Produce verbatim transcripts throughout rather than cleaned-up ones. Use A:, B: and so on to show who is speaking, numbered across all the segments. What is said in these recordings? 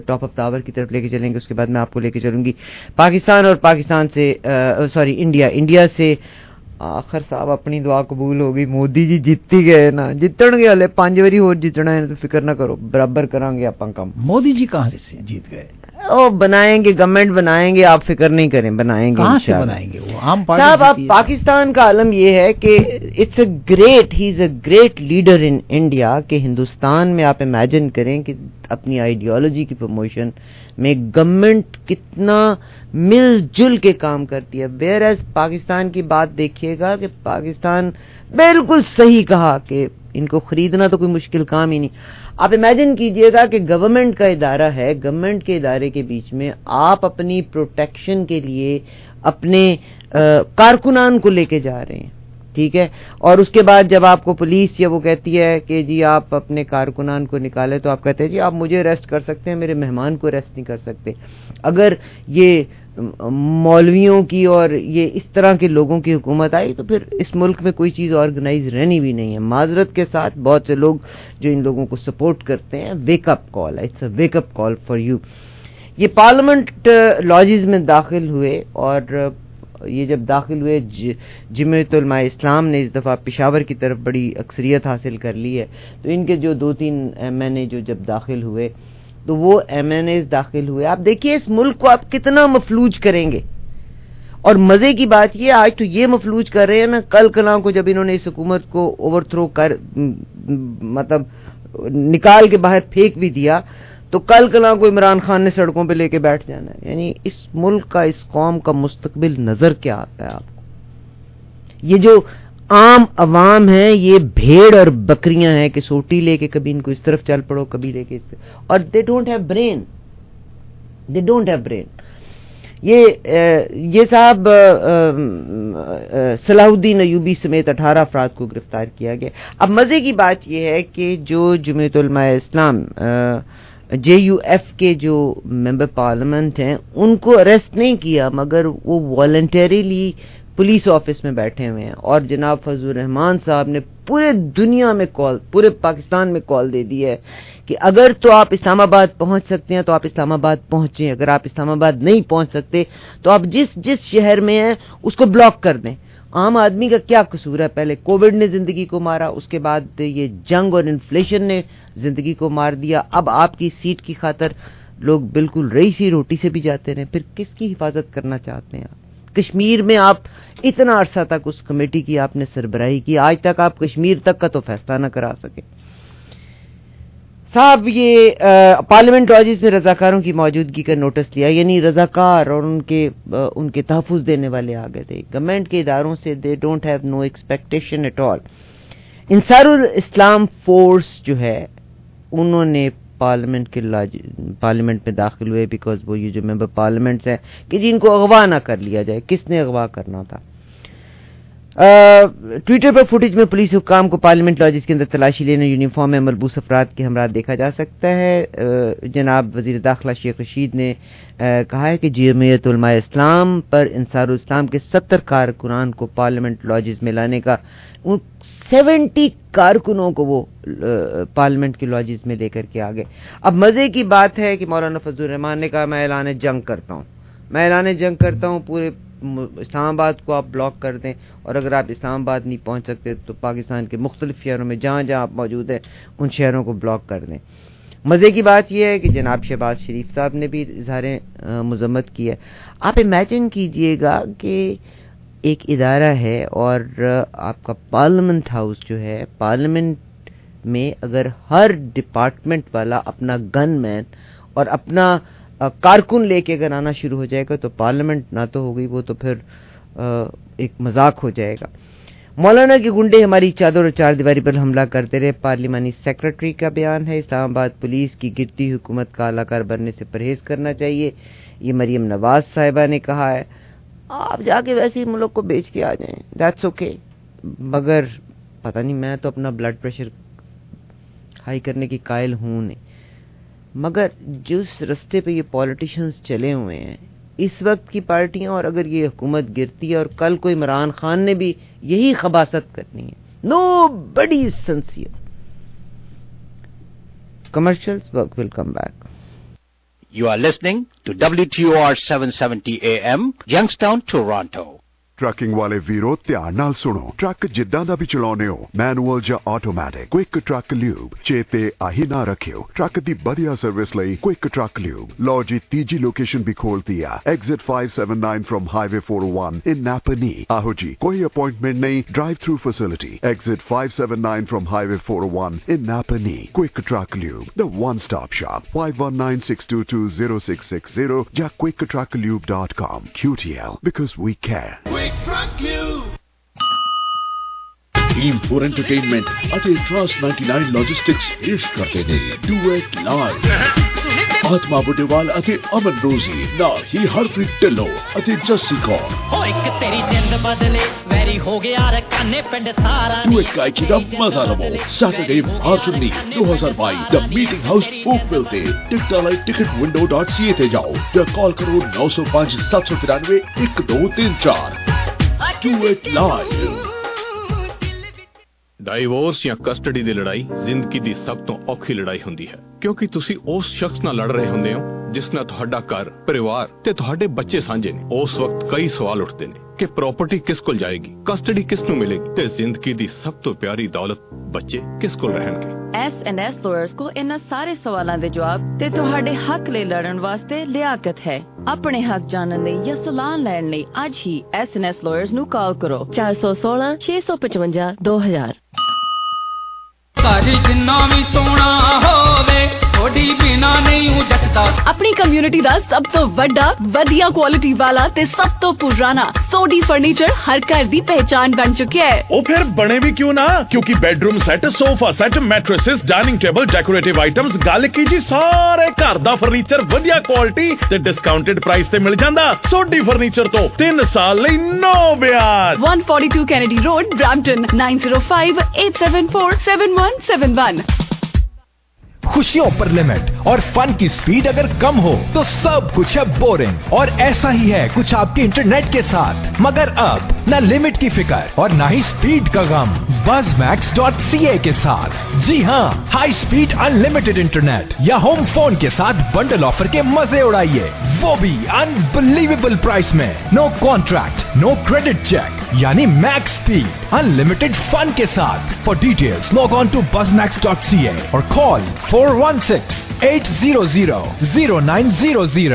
A: Top up tower کی طرف لے کے چلیں گے. اس کے بعد میں آپ کو لے کے چلوں گی پاکستان اور پاکستان سے سوری انڈیا انڈیا سے. آخر صاحب اپنی دعا قبول ہو گئی, مودی جی جیت ہی گئے نا, جتن گے ہلے پانچ واری ہو جتنا ہے تو فکر نہ کرو, برابر کریں گے اپن کم.
B: مودی جی کہاں سے جیت گئے؟
A: او بنائیں گے, گورنمنٹ بنائیں گے, آپ فکر نہیں کریں, بنائیں گے.
B: کہاں سے بنائیں گے وہ عام پارٹی
A: صاحب. آپ پاکستان کا عالم یہ ہے کہ it's a great he is a great leader in India, کہ ہندوستان میں آپ امیجن کریں کہ اپنی آئیڈیالوجی کی پروموشن میں گورنمنٹ کتنا مل جل کے کام کرتی ہے. ویئر ایز پاکستان کی بات دیکھیے گا کہ پاکستان بالکل صحیح کہا کہ ان کو خریدنا تو کوئی مشکل کام ہی نہیں. آپ امیجن کیجئے گا کہ گورنمنٹ کا ادارہ ہے, گورنمنٹ کے ادارے کے بیچ میں آپ اپنی پروٹیکشن کے لیے اپنے کارکنان کو لے کے جا رہے ہیں, ٹھیک ہے, اور اس کے بعد جب آپ کو پولیس یا وہ کہتی ہے کہ جی آپ اپنے کارکنان کو نکالے تو آپ کہتے ہیں جی آپ مجھے اریسٹ کر سکتے ہیں, میرے مہمان کو اریسٹ نہیں کر سکتے. اگر یہ مولویوں کی اور یہ اس طرح کے لوگوں کی حکومت آئی تو پھر اس ملک میں کوئی چیز آرگنائز رہنی بھی نہیں ہے. معذرت کے ساتھ بہت سے لوگ جو ان لوگوں کو سپورٹ کرتے ہیں, ویک اپ کال ہے, it's a wake up call for you. یہ پارلیمنٹ لاجز میں داخل ہوئے, اور یہ جب داخل ہوئے جمعیت علماء اسلام نے اس دفعہ پشاور کی طرف بڑی اکثریت حاصل کر لی ہے, تو ان کے جو دو تین ایم این اے جو جب داخل ہوئے تو وہ ایم این ایز داخل ہوئے. آپ دیکھیے اس ملک کو آپ کتنا مفلوج کریں گے, اور مزے کی بات یہ آج تو یہ مفلوج کر رہے ہیں نا, کل کلاں کو جب انہوں نے اس حکومت کو اوور تھرو کر مطلب نکال کے باہر پھینک بھی دیا تو کل کلاں کو عمران خان نے سڑکوں پہ لے کے بیٹھ جانا ہے. یعنی اس ملک کا, اس قوم کا مستقبل نظر کیا آتا ہے آپ کو؟ یہ جو عام عوام ہیں یہ بھیڑ اور بکریاں ہیں کہ سوٹی لے کے کبھی ان کو اس طرف چل پڑو, کبھی لے کے اس طرف, اور they don't have brain, they don't have brain. یہ یہ صاحب صلاح الدین ایوبی سمیت اٹھارہ افراد کو گرفتار کیا گیا. اب مزے کی بات یہ ہے کہ جو جمعیت علماء اسلام جے یو ایف کے جو ممبر پارلیمنٹ ہیں ان کو اریسٹ نہیں کیا, مگر وہ والنٹریلی پولیس آفس میں بیٹھے ہوئے ہیں, اور جناب فضل الرحمان صاحب نے پورے دنیا میں کال, پورے پاکستان میں کال دے دی ہے کہ اگر تو آپ اسلام آباد پہنچ سکتے ہیں تو آپ اسلام آباد پہنچیں, اگر آپ اسلام آباد نہیں پہنچ سکتے تو آپ جس جس شہر میں ہیں اس کو بلاک کر دیں. عام آدمی کا کیا قصور ہے؟ پہلے کووڈ نے زندگی کو مارا, اس کے بعد یہ جنگ اور انفلیشن نے زندگی کو مار دیا, اب آپ کی سیٹ کی خاطر لوگ بالکل رئی سی روٹی سے بھی جاتے رہے. پھر کس کی حفاظت کرنا چاہتے ہیں آپ؟ کشمیر میں آپ اتنا عرصہ تک اس کمیٹی کی آپ نے سربراہی کی, آج تک آپ کشمیر تک کا تو فیصلہ نہ کرا سکے. صاحب یہ پارلیمنٹ لاجز میں رضاکاروں کی موجودگی کا نوٹس لیا, یعنی رضاکار اور ان کے ان کے تحفظ دینے والے آ گئے تھے. گورنمنٹ کے اداروں سے they don't have no expectation at all. Ansar ul Islam force جو ہے انہوں نے پارلیمنٹ کے پارلیمنٹ میں داخل ہوئے, بیکاز وہ یہ جو ممبر پارلیمنٹس ہیں کہ جن کو اغوا نہ کر لیا جائے. کس نے اغوا کرنا تھا؟ ٹویٹر پر فوٹیج میں پولیس حکام کو پارلیمنٹ لاجز کے اندر تلاشی لینے یونیفارم میں ملبوس افراد کے ہمراہ دیکھا جا سکتا ہے. جناب وزیر داخلہ شیخ رشید نے کہا ہے کہ جمعیت علماء اسلام پر انصار الاسلام کے ستر کارکنان کو پارلیمنٹ لاجز میں لانے کا, سیونٹی کارکنوں کو وہ پارلیمنٹ کے لاجز میں لے کر کے آگے. اب مزے کی بات ہے کہ مولانا فضل الرحمان نے کہا میں اعلان جنگ کرتا ہوں, میں اعلان جنگ کرتا ہوں, پورے اسلام آباد کو آپ بلاک کر دیں, اور اگر آپ اسلام آباد نہیں پہنچ سکتے تو پاکستان کے مختلف شہروں میں جہاں جہاں آپ موجود ہیں ان شہروں کو بلاک کر دیں. مزے کی بات یہ ہے کہ جناب شہباز شریف صاحب نے بھی اظہار مذمت کی ہے. آپ امیجن کیجئے گا کہ ایک ادارہ ہے اور آپ کا پارلیمنٹ ہاؤس جو ہے, پارلیمنٹ میں اگر ہر ڈپارٹمنٹ والا اپنا گن مین اور اپنا کارکن لے کے اگر آنا شروع ہو جائے گا تو پارلیمنٹ نہ تو ہوگی, وہ تو پھر ایک مذاق ہو جائے گا. مولانا کے گنڈے ہماری چادر اور چار دیواری پر حملہ کرتے رہے, پارلیمانی سیکرٹری کا بیان ہے. اسلام آباد پولیس کی گرتی حکومت کا اعلی بننے سے پرہیز کرنا چاہیے, یہ مریم نواز صاحبہ نے کہا ہے. آپ جا کے ویسے ہی ملک کو بیچ کے آ جائیں, دیٹس اوکے, مگر پتہ نہیں, میں تو اپنا بلڈ پریشر ہائی کرنے کی قائل ہوں نہیں, مگر جس رستے پہ یہ پولیٹیشنز چلے ہوئے ہیں اس وقت کی پارٹیاں, اور اگر یہ حکومت گرتی ہے اور کل کو عمران خان نے بھی یہی خباثت کرنی ہے, nobody is sincere. Commercials work will come back.
C: You are listening to W T O R seven seventy A M, Youngstown, Toronto.
D: Trucking ਵਾਲੇ ਵੀਰੋ ਧਿਆਨ ਨਾਲ ਸੁਣੋ। ਟਰੱਕ ਜਿੱਦਾਂ ਦਾ ਵੀ ਚਲਾਉਨੇ ਹੋ, ਮੈਨੂਅਲ ਜਾਂ ਆਟੋਮੈਟਿਕ, ਕੁਇਕ ਟਰੱਕ ਲਿਊਬ ਚੇਤੇ ਆਹੀ ਨਾ ਰੱਖਿਓ। ਟਰੱਕ ਦੀ ਵਧੀਆ ਸਰਵਿਸ ਲਈ ਕੁਇਕ ਟਰੱਕ ਲਿਊਬ। ਲਓ ਜੀ, ਤੀਜੀ ਲੋਕੇਸ਼ਨ ਵੀ ਖੋਲਤੀ ਆ, exit five seventy-nine from highway four oh one in Napanee. ਆਹੋ ਜੀ, ਕੋਈ ਅਪਾਇੰਟਮੈਂਟ ਨਹੀਂ, drive through facility. Exit five seventy-nine from highway four oh one in Napanee. Quick truck lube, the one stop shop, five one nine six two two zero six six zero ਜਾਂ quick truck lube dot com। Q T L, because we care।
E: Team four entertainment ਅਤੇ trust ninety-nine logistics ਪੇਸ਼ ਕਰਦੇ ਨੇ ਡੂਐਟ live. ਆਤਮਾ ਬੁੱਢੇਵਾਲ ਅਤੇ ਅਮਨ ਰੋਜ਼ੀ ਨਾਲ ਹੀ ਹਰਪ੍ਰੀਤ ਢਿੱਲੋਂ ਅਤੇ ਜੱਸੀ ਕੌਰ।
F: ਹੋ ਇੱਕ ਤੇਰੀ ਜਿੰਦ ਬਦਲੇ ਵੈਰੀ ਹੋ ਗਿਆ ਰਕਾਨੇ ਪਿੰਡ ਸਾਰਾ।
E: ਡੂਐਟ ਗਾਇਕੀ ਦਾ ਮਜ਼ਾ ਲਵੋ ਸੈਟਰਡੇ ਮਾਰਚ ਉੱਨੀ ਦੋ ਹਜ਼ਾਰ ਬਾਈ ਦ ਮੀਟਿੰਗ ਹਾਊਸ ਓਕਵਿਲ ਤੇ। ਟਿਕਟਾਂ ਲਈ ticket window dot C A ਤੇ ਜਾਓ ਜਾਂ ਕਾਲ ਕਰੋ nine oh five seven three nine one two three four। Duet live.
G: Divorce ਜਾਂ ਕਸਟਡੀ ਦੀ ਲੜਾਈ ਜ਼ਿੰਦਗੀ ਦੀ ਸਭ ਤੋਂ ਔਖੀ ਲੜਾਈ ਹੁੰਦੀ ਹੈ, ਕਿਉਂਕਿ ਤੁਸੀਂ ਉਸ ਸ਼ਖਸ ਨਾਲ ਲੜ ਰਹੇ ਹੁੰਦੇ ਹੋ ਜਿਸ ਨਾਲ ਤੁਹਾਡਾ ਘਰ, ਪਰਿਵਾਰ ਤੇ ਤੁਹਾਡੇ ਬੱਚੇ ਸਾਂਝੇ ਨੇ। ਉਸ ਵਕਤ ਕਈ ਸਵਾਲ ਉੱਠਦੇ ਨੇ ਕਿ ਪ੍ਰਾਪਰਟੀ ਕਿਸ ਕੋਲ ਜਾਏਗੀ, ਕਸਟਡੀ ਕਿਸ ਨੂੰ ਮਿਲੇਗੀ ਤੇ ਜ਼ਿੰਦਗੀ ਦੀ ਸਭ ਤੋਂ ਪਿਆਰੀ ਦੌਲਤ ਬੱਚੇ ਕਿਸ ਕੋਲ ਰਹਿਣਗੇ।
H: ਐਸ ਐਂਡ ਐਸ ਲਾਇਰਸ ਕੋ ਇਹਨਾਂ ਸਾਰੇ ਸਵਾਲਾਂ ਦੇ ਜਵਾਬ ਤੇ ਤੁਹਾਡੇ ਹੱਕ ਲਈ ਲੜਨ ਵਾਸਤੇ ਲਿਆਕਤ ਹੈ। ਆਪਣੇ ਹੱਕ ਜਾਣਨ ਲਈ ਜਾਂ ਸਲਾਹ ਲੈਣ ਲਈ ਅੱਜ ਹੀ ਐਸ ਐਂਡ ਐਸ ਲਾਇਰਸ ਨੂੰ ਕਾਲ ਕਰੋ ਚਾਰ ਸੌ ਸੋਲਾਂ ਛੇ ਸੌ ਪਚਵੰਜਾ ਦੋ ਹਜ਼ਾਰ।
F: ਸਾਡੀ ਜਿੰਨਾ ਵੀ ਸੋਹਣਾ ਹੋਵੇ ਥੋੜੀ ਬਿਨਾ ਨਹੀਂ ਉਹ ਜੱਟਦਾ।
I: ਆਪਣੀ ਕਮਿਊਨਿਟੀ ਦਾ ਸਭ ਤੋਂ ਵੱਡਾ, ਵਧੀਆ ਕੁਆਲਿਟੀ ਵਾਲਾ ਤੇ ਸਭ ਤੋਂ ਪੁਰਾਣਾ ਸੋਡੀ ਫਰਨੀਚਰ ਹਰ ਘਰ ਦੀ ਪਹਿਚਾਨ ਬਣ ਚੁੱਕਿਆ ਹੈ।
J: ਉਹ ਫਿਰ ਬਣੇ ਵੀ ਕਿਉਂ ਨਾ, ਕਿਉਂਕਿ bedroom set, sofa set, mattresses, dining table, decorative items, ਗੱਲ ਕੀ ਜੀ ਸਾਰੇ ਘਰ ਦਾ ਫਰਨੀਚਰ ਵਧੀਆ ਕੁਆਲਿਟੀ ਤੇ ਡਿਸਕਾਊਂਟਡ ਪ੍ਰਾਈਸ ਤੇ ਮਿਲ ਜਾਂਦਾ। ਸੋਡੀ ਫਰਨੀਚਰ ਤੋਂ ਤਿੰਨ ਸਾਲ ਲਈ ਨੋ ਵਿਆਜ।
I: one forty-two Kennedy Road, Brampton, nine oh five eight seven four seven one seven one।
K: खुशियों पर लिमिट और फन की स्पीड अगर कम हो तो सब कुछ है बोरिंग, और ऐसा ही है कुछ आपके इंटरनेट के साथ। मगर अब न लिमिट की फिक्र और न ही स्पीड का गम Buzz Max dot C A के साथ। जी हाँ, हाई स्पीड अनलिमिटेड इंटरनेट या होम फोन के साथ बंडल ऑफर के मजे उड़ाइए, वो भी अनबिलीवेबल प्राइस में। No contract, no credit check, यानी मैक्स स्पीड अनलिमिटेड फन के साथ। For details log on to Buzz Max dot C A और call four one six eight zero zero zero nine zero zero।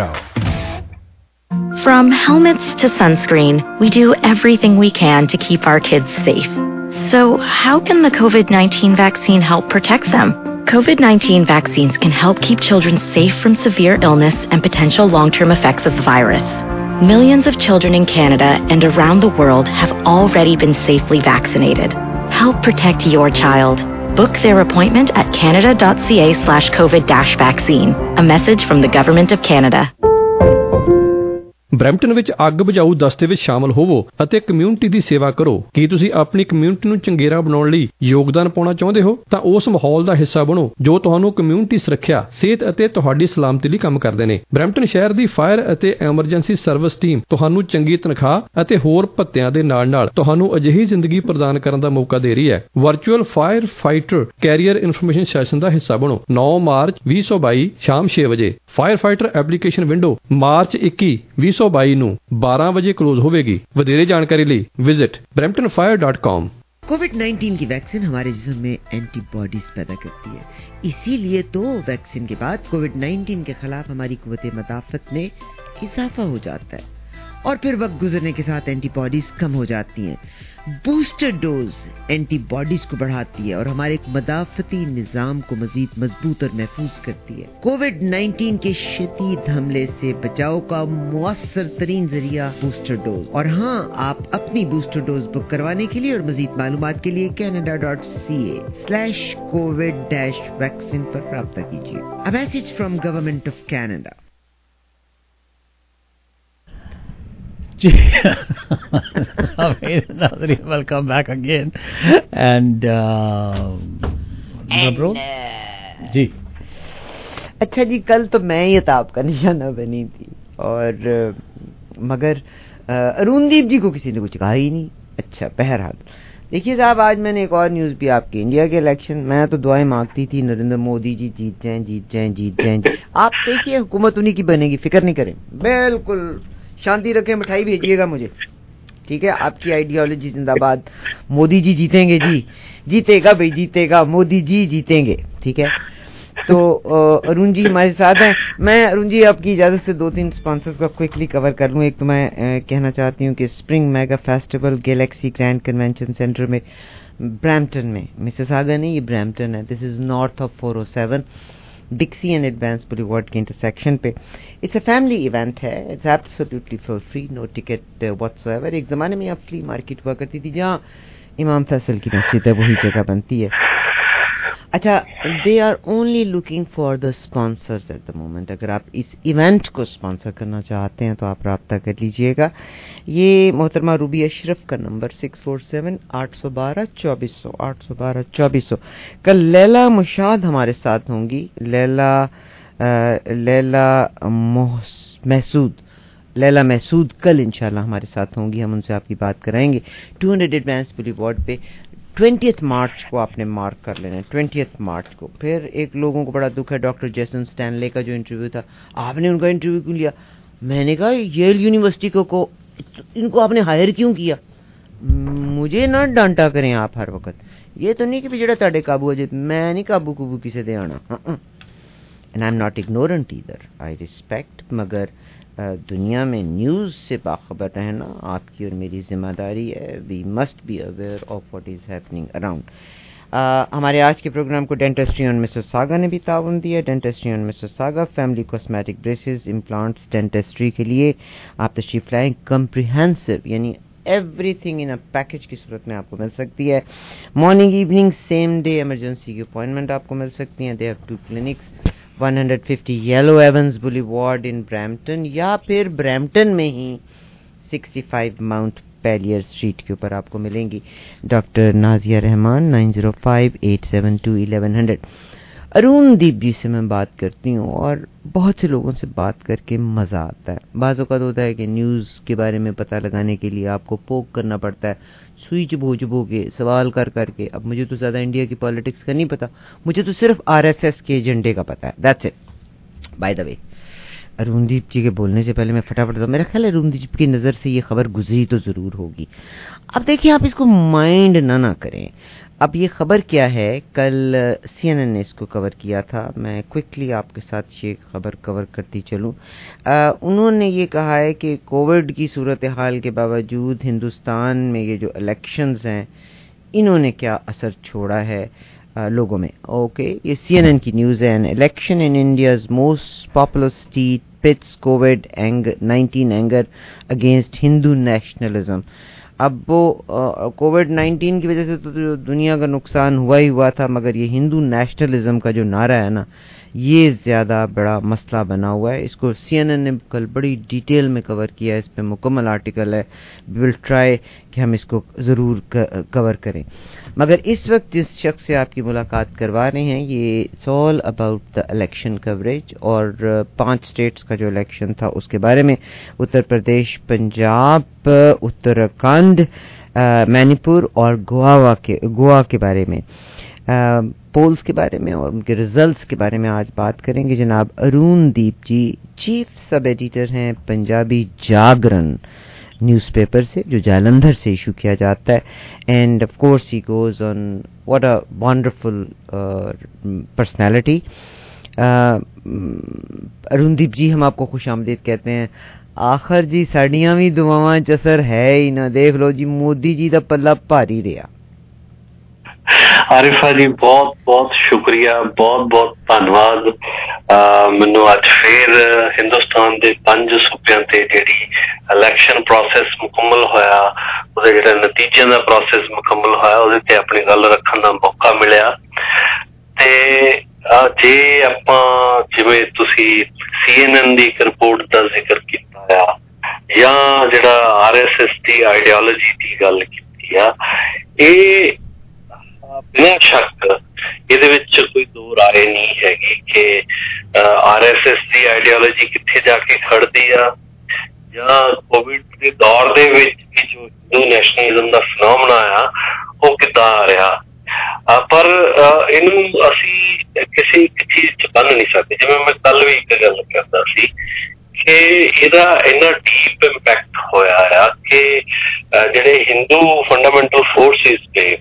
L: From helmets to sunscreen, we do everything we can to keep our kids safe. So how can the COVID nineteen vaccine help protect them? COVID nineteen vaccines can help keep children safe from severe illness and potential long-term effects of the virus. Millions of children in Canada and around the world have already been safely vaccinated. Help protect your child. Book their appointment at canada dot c a slash covid dash vaccine. A message from the Government of Canada.
M: Brampton ਵਿੱਚ ਅੱਗ ਬੁਝਾਊ ਦਸਤੇ ਵਿੱਚ ਸ਼ਾਮਲ ਹੋਵੋ ਅਤੇ community ਦੀ ਸੇਵਾ ਕਰੋ। ਕੀ ਤੁਸੀਂ ਆਪਣੀ ਕਮਿਊਨਿਟੀ ਨੂੰ ਚੰਗੇਰਾ ਬਣਾਉਣ ਲਈ ਯੋਗਦਾਨ ਪਾਉਣਾ ਚਾਹੁੰਦੇ ਹੋ? ਤਾਂ ਉਸ ਮਾਹੌਲ ਦਾ ਹਿੱਸਾ ਬਣੋ ਜੋ ਤੁਹਾਨੂੰ ਕਮਿਊਨਿਟੀ ਸੁਰੱਖਿਆ, ਸਿਹਤ ਅਤੇ ਤੁਹਾਡੀ ਸਲਾਮਤੀ ਲਈ ਕੰਮ ਕਰਦੇ ਨੇ। ਬਰੈਂਪਟਨ ਸ਼ਹਿਰ ਦੀ ਫਾਇਰ ਅਤੇ ਐਮਰਜੈਂਸੀ ਸਰਵਿਸ ਟੀਮ ਤੁਹਾਨੂੰ ਚੰਗੀ ਤਨਖਾਹ ਅਤੇ ਹੋਰ ਭੱਤਿਆਂ ਦੇ ਨਾਲ-ਨਾਲ ਤੁਹਾਨੂੰ ਅਜਿਹੀ ਜ਼ਿੰਦਗੀ ਪ੍ਰਦਾਨ ਕਰਨ ਦਾ ਮੌਕਾ ਦੇ ਰਹੀ ਹੈ। Virtual firefighter career information session ਦਾ ਹਿੱਸਾ ਬਣੋ। ਨੌਂ ਮਾਰਚ ਵੀਹ ਸੌ ਬਾਈ ਸ਼ਾਮ ਛੇ ਵਜੇ। Firefighter application window March ਇੱਕੀ ਵੀਹ ਸੌ ਬਾਈ ਨੂੰ ਬਾਰਾਂ ਵਜੇ क्लोज होगी। ਵਧੇਰੇ ਜਾਣਕਾਰੀ ਲਈ visit brampton fire dot com।
A: COVID nineteen की वैक्सीन हमारे जिस्म में एंटीबॉडीज पैदा करती है, इसीलिए तो वैक्सीन के बाद कोविड नाइन्टीन के खिलाफ हमारी कुव्वत मदाफत में इजाफा हो जाता है और फिर वक्त गुजरने के साथ एंटीबॉडीज कम हो जाती हैं। बूस्टर डोज एंटीबॉडीज को बढ़ाती है और हमारे मदाफती निजाम को मजीद मजबूत और महफूज करती है। कोविड नाइन्टीन के शदीद हमले से बचाव का मुअस्सर तरीन जरिया बूस्टर डोज। और हाँ, आप अपनी बूस्टर डोज बुक करवाने के लिए और मजीद मालूमात के लिए Canada dot C A slash COVID dash vaccine पर राब्ता कीजिए। A message from government of Canada.
B: जी welcome back again and bro ji.
A: अच्छा जी, कल तो मैं ही अताब का निशाना बनी थी और मगर अरुणदीप जी को किसी ने कुछ कहा ही नहीं। अच्छा, बहरहाल देखिए साहब, आज मैंने एक और न्यूज़ भी आपकी, इंडिया के इलेक्शन, मैं तो दुआएं मांगती थी नरेंद्र मोदी जी जीत जाएं जीत जाएं जीत जाएं। आप देखिए हुकूमत उन्हीं की बनेगी, फिक्र नहीं करें, बिल्कुल शांति रखें, मिठाई भेजिएगा मुझे, ठीक है। आपकी आइडियोलॉजी जिंदाबाद, मोदी जी जीतेंगे जी, जीतेगा भाई जीतेगा, मोदी जी जीतेंगे, ठीक है। तो अरुण जी हमारे साथ हैं। मैं अरुण जी आपकी इजाज़त से दो तीन स्पॉन्सर्स का क्विकली कवर कर लूँ। एक तो मैं आ, कहना चाहती हूँ कि Spring Mega Festival Galaxy Grand Convention Centre में ब्रैम्पटन में, मिसिसागा नहीं, ये ब्रैम्पटन है, this is north of four oh seven Dixie and Advance Boulevard के इंटरसेक्शन पे। इट्स अ फैमिली इवेंट है, it's absolutely for free, no ticket whatsoever. एक ज़माने में यहाँ फ्ली मार्केट हुआ करती थी, जहाँ इमाम फैसल की मस्जिद है वही जगह बनती है। अच्छा, they are only looking for the sponsors at the moment. अगर आप इस इवेंट को स्पॉन्सर करना चाहते हैं तो आप रब्ता कर लीजिएगा। ये मोहतरमा रूबी अशरफ का नंबर सिक्स फोर सेवन आठ सौ बारह चौबीस सौ आठ सौ बारह चौबीस सौ। कल लैला मुशाद हमारे साथ होंगी, लैला आ, लैला महसूद लैला महसूद कल इंशाल्लाह हमारे साथ होंगी, हम उनसे आपकी बात कराएंगे। टू हंड्रेड एडवांस बुलेवार्ड पे ट्वेंटियथ मार्च को आपने मार्क कर लेना है, ट्वेंटियथ मार्च को। फिर एक लोगों को बड़ा दुख है, डॉक्टर जेसन स्टैनले का जो इंटरव्यू था, आपने उनका इंटरव्यू क्यों लिया? मैंने कहा येल यूनिवर्सिटी को, को इनको आपने हायर क्यों किया? मुझे ना डांटा करें आप हर वक्त, ये तो नहीं कि जेड़ा ताड़े काबू अजे, मैं नहीं काबू कुबू किसे दे आना। And I am not ignorant either, I respect, मगर दुनिया में न्यूज़ से बाखबर रहना आपकी और मेरी जिम्मेदारी है। We must be aware of what is happening around. हमारे आज के प्रोग्राम को डेंटिस्ट्री ऑन मिसिसागा ने भी ताउन दिया। Dentistry on Mississauga, family cosmetic braces, implants, dentistry के लिए आप तशरीफ लाएं। कम्प्रिहेंसिव यानी एवरीथिंग इन अ पैकेज की सूरत में आपको मिल सकती है। Morning evening same day emergency की अपॉइंटमेंट आपको मिल सकती हैं। They have two clinics, one fifty Yellow Avens Boulevard in Brampton, या फिर ब्रैम्पटन में ही सिक्सटी फाइव माउंट पेलियर स्ट्रीट के ऊपर आपको मिलेंगी doctor Nazia Rahman, nine zero five eight seven two eleven hundred. Arundeep ji से मैं बात करती हूँ और बहुत से लोगों से बात करके मज़ा आता है। बाज़ औक़ात होता है कि न्यूज़ के बारे में पता लगाने के लिए आपको पोक करना पड़ता है, सुई चुभो चुभो के सवाल कर करके। अब मुझे तो ज़्यादा इंडिया की पॉलिटिक्स का नहीं पता, मुझे तो सिर्फ आरएसएस के एजेंडे का पता है, that's it. By the way, Arundeep ji के बोलने से पहले मैं फटाफट, मेरा ख्याल है अरुणदीप की नज़र से ये खबर गुजरी तो ज़रूर होगी। अब देखिए, आप इसको माइंड ना ना करें। अब ये खबर क्या है, कल सीएनएन ने इसको कवर किया था, मैं क्विकली आपके साथ ये खबर कवर करती चलूँ। उन्होंने ये कहा है कि कोविड की सूरत हाल के बावजूद हिंदुस्तान में ये जो इलेक्शंस हैं, इन्होंने क्या असर छोड़ा है आ, लोगों में। ओके, ये सीएनएन की न्यूज़ है। An election in India's most popular state pits COVID nineteen anger against Hindu nationalism. अब वो कोविड नाइनटीन की वजह से तो दुनिया का नुकसान हुआ ही हुआ था, मगर ये हिंदू नेशनलिज्म का जो नारा है ना, ये ज़्यादा बड़ा मसला बना हुआ है। इसको सीएनएन ने कल बड़ी डिटेल में कवर किया है, इस पे मुकम्मल आर्टिकल है। वी विल ट्राई कि हम इसको ज़रूर कवर करें। मगर इस वक्त जिस शख्स से आपकी मुलाकात करवा रहे हैं, ये it's all about the election coverage और पांच स्टेट्स का जो इलेक्शन था उसके बारे में। उत्तर प्रदेश, पंजाब, उत्तराखंड, मणिपुर और गोवा के गोवा के बारे में, पोल्स के बारे में और उनके रिजल्ट्स के बारे में आज बात करेंगे। जनाब Arundeep ji chief sub editor हैं पंजाबी जागरण न्यूज़पेपर से, जो जालंधर से इशू किया जाता है। And of course he goes on what a wonderful personality. Arundeep ji, हम आपको खुश आमदीद कहते हैं। आखिर जी साड़ियां भी दुआवां च असर है ही ना, देख लो जी मोदी जी का पल्ला भारी रहा।
N: आरिफा जी बहुत बहुत शुक्रिया, बहुत बहुत धन्यवाद। मैनू अज फिर हिंदुस्तान के पंज सूबे ते जिहड़ी इलैक्शन प्रोसैस मुकम्मल होया, उहदे जिहड़े नतीजे का प्रोसैस मुकम्मल होया, उहदे ते अपनी गल रखण का मौका मिलिया। ते जे आपां जिवें तुसी सीएनएन की एक रिपोर्ट का जिक्र किया या जिहड़ा आरएसएस की आइडियोलॉजी की गल की आ, ये बिना शक ਇਹਦੇ ਵਿੱਚ ਕੋਈ ਦੋ ਰਾਏ ਨਹੀਂ ਹੈਗੀ ਕਿ ਆਰਐਸਐਸ ਦੀ ਆਈਡੀਓਲੋਜੀ ਕਿੱਥੇ ਜਾ ਕੇ ਖੜਦੀ ਆ ਜਾਂ ਕੋਵਿਡ ਦੇ ਦੌਰ ਦੇ ਵਿੱਚ ਵੀ ਜੋ ਹਿੰਦੂ ਨੈਸ਼ਨਲਿਜ਼ਮ ਦਾ ਫਿਨੋਮਨਾ ਆ ਉਹ ਕਿੱਦਾਂ ਆ ਰਿਹਾ। ਪਰ ਇਹਨੂੰ ਅਸੀਂ ਕਿਸੇ ਇੱਕ ਚੀਜ਼ 'ਚ ਬੰਨ ਨਹੀਂ ਸਕਦੇ। ਜਿਵੇਂ ਮੈਂ ਕੱਲ ਵੀ ਇੱਕ ਗੱਲ ਕਰਦਾ ਸੀ ਕਿ ਇਹਦਾ ਇੰਨਾ ਡੀਪ ਇੰਪੈਕਟ ਹੋਇਆ ਆ ਕਿ ਜਿਹੜੇ ਹਿੰਦੂ ਫੰਡਾਮੈਂਟਲ ਫੋਰਸਿਸ ਨੇ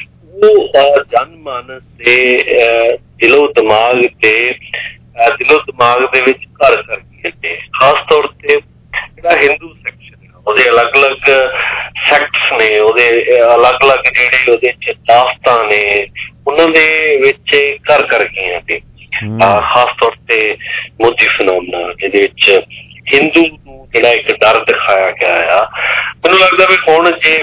N: ਉਹ ਜਨ ਮਾਨਸ ਦੇ ਦਿਲੋਂ ਦਿਮਾਗ ਤੇ ਦਿਲੋਂ ਦਿਮਾਗ ਦੇ ਵਿੱਚ ਘਰ ਕਰ ਗਏ ਨੇ। ਖਾਸ ਤੌਰ ਤੇ ਜਿਹੜਾ ਹਿੰਦੂ ਸੈਕਸ਼ਨ ਹੈ ਉਹਦੇ ਅਲੱਗ ਅਲੱਗ ਸੈਕਟਸ ਨੇ, ਉਹਦੇ ਅਲੱਗ ਅਲੱਗ ਜਿਹੜੇ ਉਹਦੇ ਚ ਦਾਸਤਾਂ ਨੇ ਉਹਨਾਂ ਦੇ ਵਿੱਚ ਘਰ ਕਰ ਗਈਆਂ ਨੇ। ਖਾਸ ਤੌਰ ਤੇ ਮੋਦੀ ਫਿਨੋਮਨਾ ਜਿਹਦੇ ਵਿੱਚ ਹਿੰਦੂ ਨੂੰ ਜਿਹੜਾ ਇੱਕ ਡਰ ਦਿਖਾਇਆ ਗਿਆ ਆ। ਮੈਨੂੰ ਲੱਗਦਾ ਵੀ ਹੁਣ ਜੇ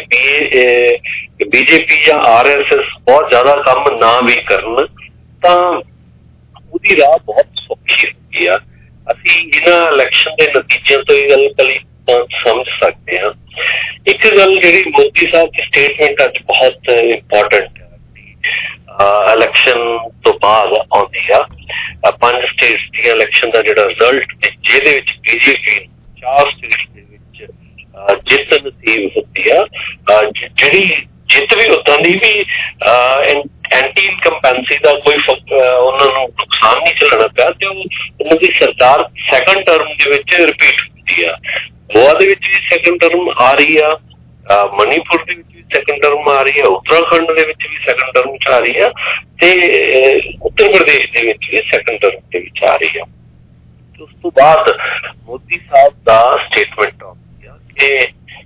N: ਬੀ ਬੀਜੇਪੀ ਜਾਂ ਆਰ ਐਸ ਐਸ ਬਹੁਤ ਜ਼ਿਆਦਾ ਕੰਮ ਨਾ ਵੀ ਕਰਨ ਤਾਂ ਉਹਦੀ ਰਾਹ ਬਹੁਤ ਸੌਖੀ ਹੁੰਦੀ ਆ। ਅਸੀਂ ਇਹਨਾਂ ਇਲੈਕਸ਼ਨ ਦੇ ਨਤੀਜਿਆਂ ਤੋਂ ਇਹ ਗੱਲ ਕਲੀ ਸਮਝ ਸਕਦੇ ਹਾਂ। ਇੱਕ ਗੱਲ ਜਿਹੜੀ ਮੋਦੀ ਸਾਹਿਬ ਦੀ ਸਟੇਟਮੈਂਟ ਅੱਜ ਬਹੁਤ ਇੰਪੋਰਟੈਂਟ ਇਲੈਕਸ਼ਨ ਤੋਂ ਬਾਅਦ ਆਉਂਦੀ ਆ। ਪੰਜ ਸਟੇਟਸ ਦੀਆਂ ਇਲੈਕਸ਼ਨ ਦਾ ਜਿਹੜਾ ਰਿਜ਼ਲਟ ਜਿਹਦੇ ਵਿੱਚ ਬੀਜੇਪੀ ਚਾਰ ਸਟੇਟਸ ਦੇ ਵਿੱਚ ਜਿੱਤ ਨਸੀਬ ਹੁੰਦੀ ਆ, ਜਿਹੜੀ ਜਿੱਤ ਵੀ ਉੱਦਾਂ ਦੀ ਵੀ ਐਂਟੀ ਇਨਕੰਪੈਂਸੀ ਦਾ ਕੋਈ ਉਹਨਾਂ ਨੂੰ ਨੁਕਸਾਨ ਨਹੀਂ ਝੱਲਣਾ ਪਿਆ ਤੇ ਉਹਨਾਂ ਦੀ ਸਰਕਾਰ ਸੈਕੰਡ ਟਰਮ ਦੇ ਵਿੱਚ ਰਿਪੀਟ ਹੁੰਦੀ ਆ। ਗੋਆ ਦੇ ਵਿੱਚ ਵੀ ਸੈਕੰਡ ਟਰਮ ਆ ਰਹੀ ਆ, ਮਨੀਪੁਰ ਦੇ ਵਿੱਚ ਵੀ ਸੈਕੰਡ ਟਰਮ ਆ ਰਹੀ ਆ, ਉੱਤਰਾਖੰਡ ਦੇ ਵਿੱਚ ਵੀ ਸੈਕੰਡ ਟਰਮ ਚ ਆ ਰਹੀ ਆ ਤੇ ਉੱਤਰ ਪ੍ਰਦੇਸ਼ ਦੇ ਵਿੱਚ ਵੀ ਸੈਕੰਡ ਟਰਮ ਦੇ ਵਿੱਚ ਆ ਰਹੀ ਆ। ਉਸ ਤੋਂ ਬਾਅਦ ਮੋਦੀ ਸਾਹਿਬ ਦਾ ਸਟੇਟਮੈਂਟ ਆਉਂਦੀ ਆ ਕਿ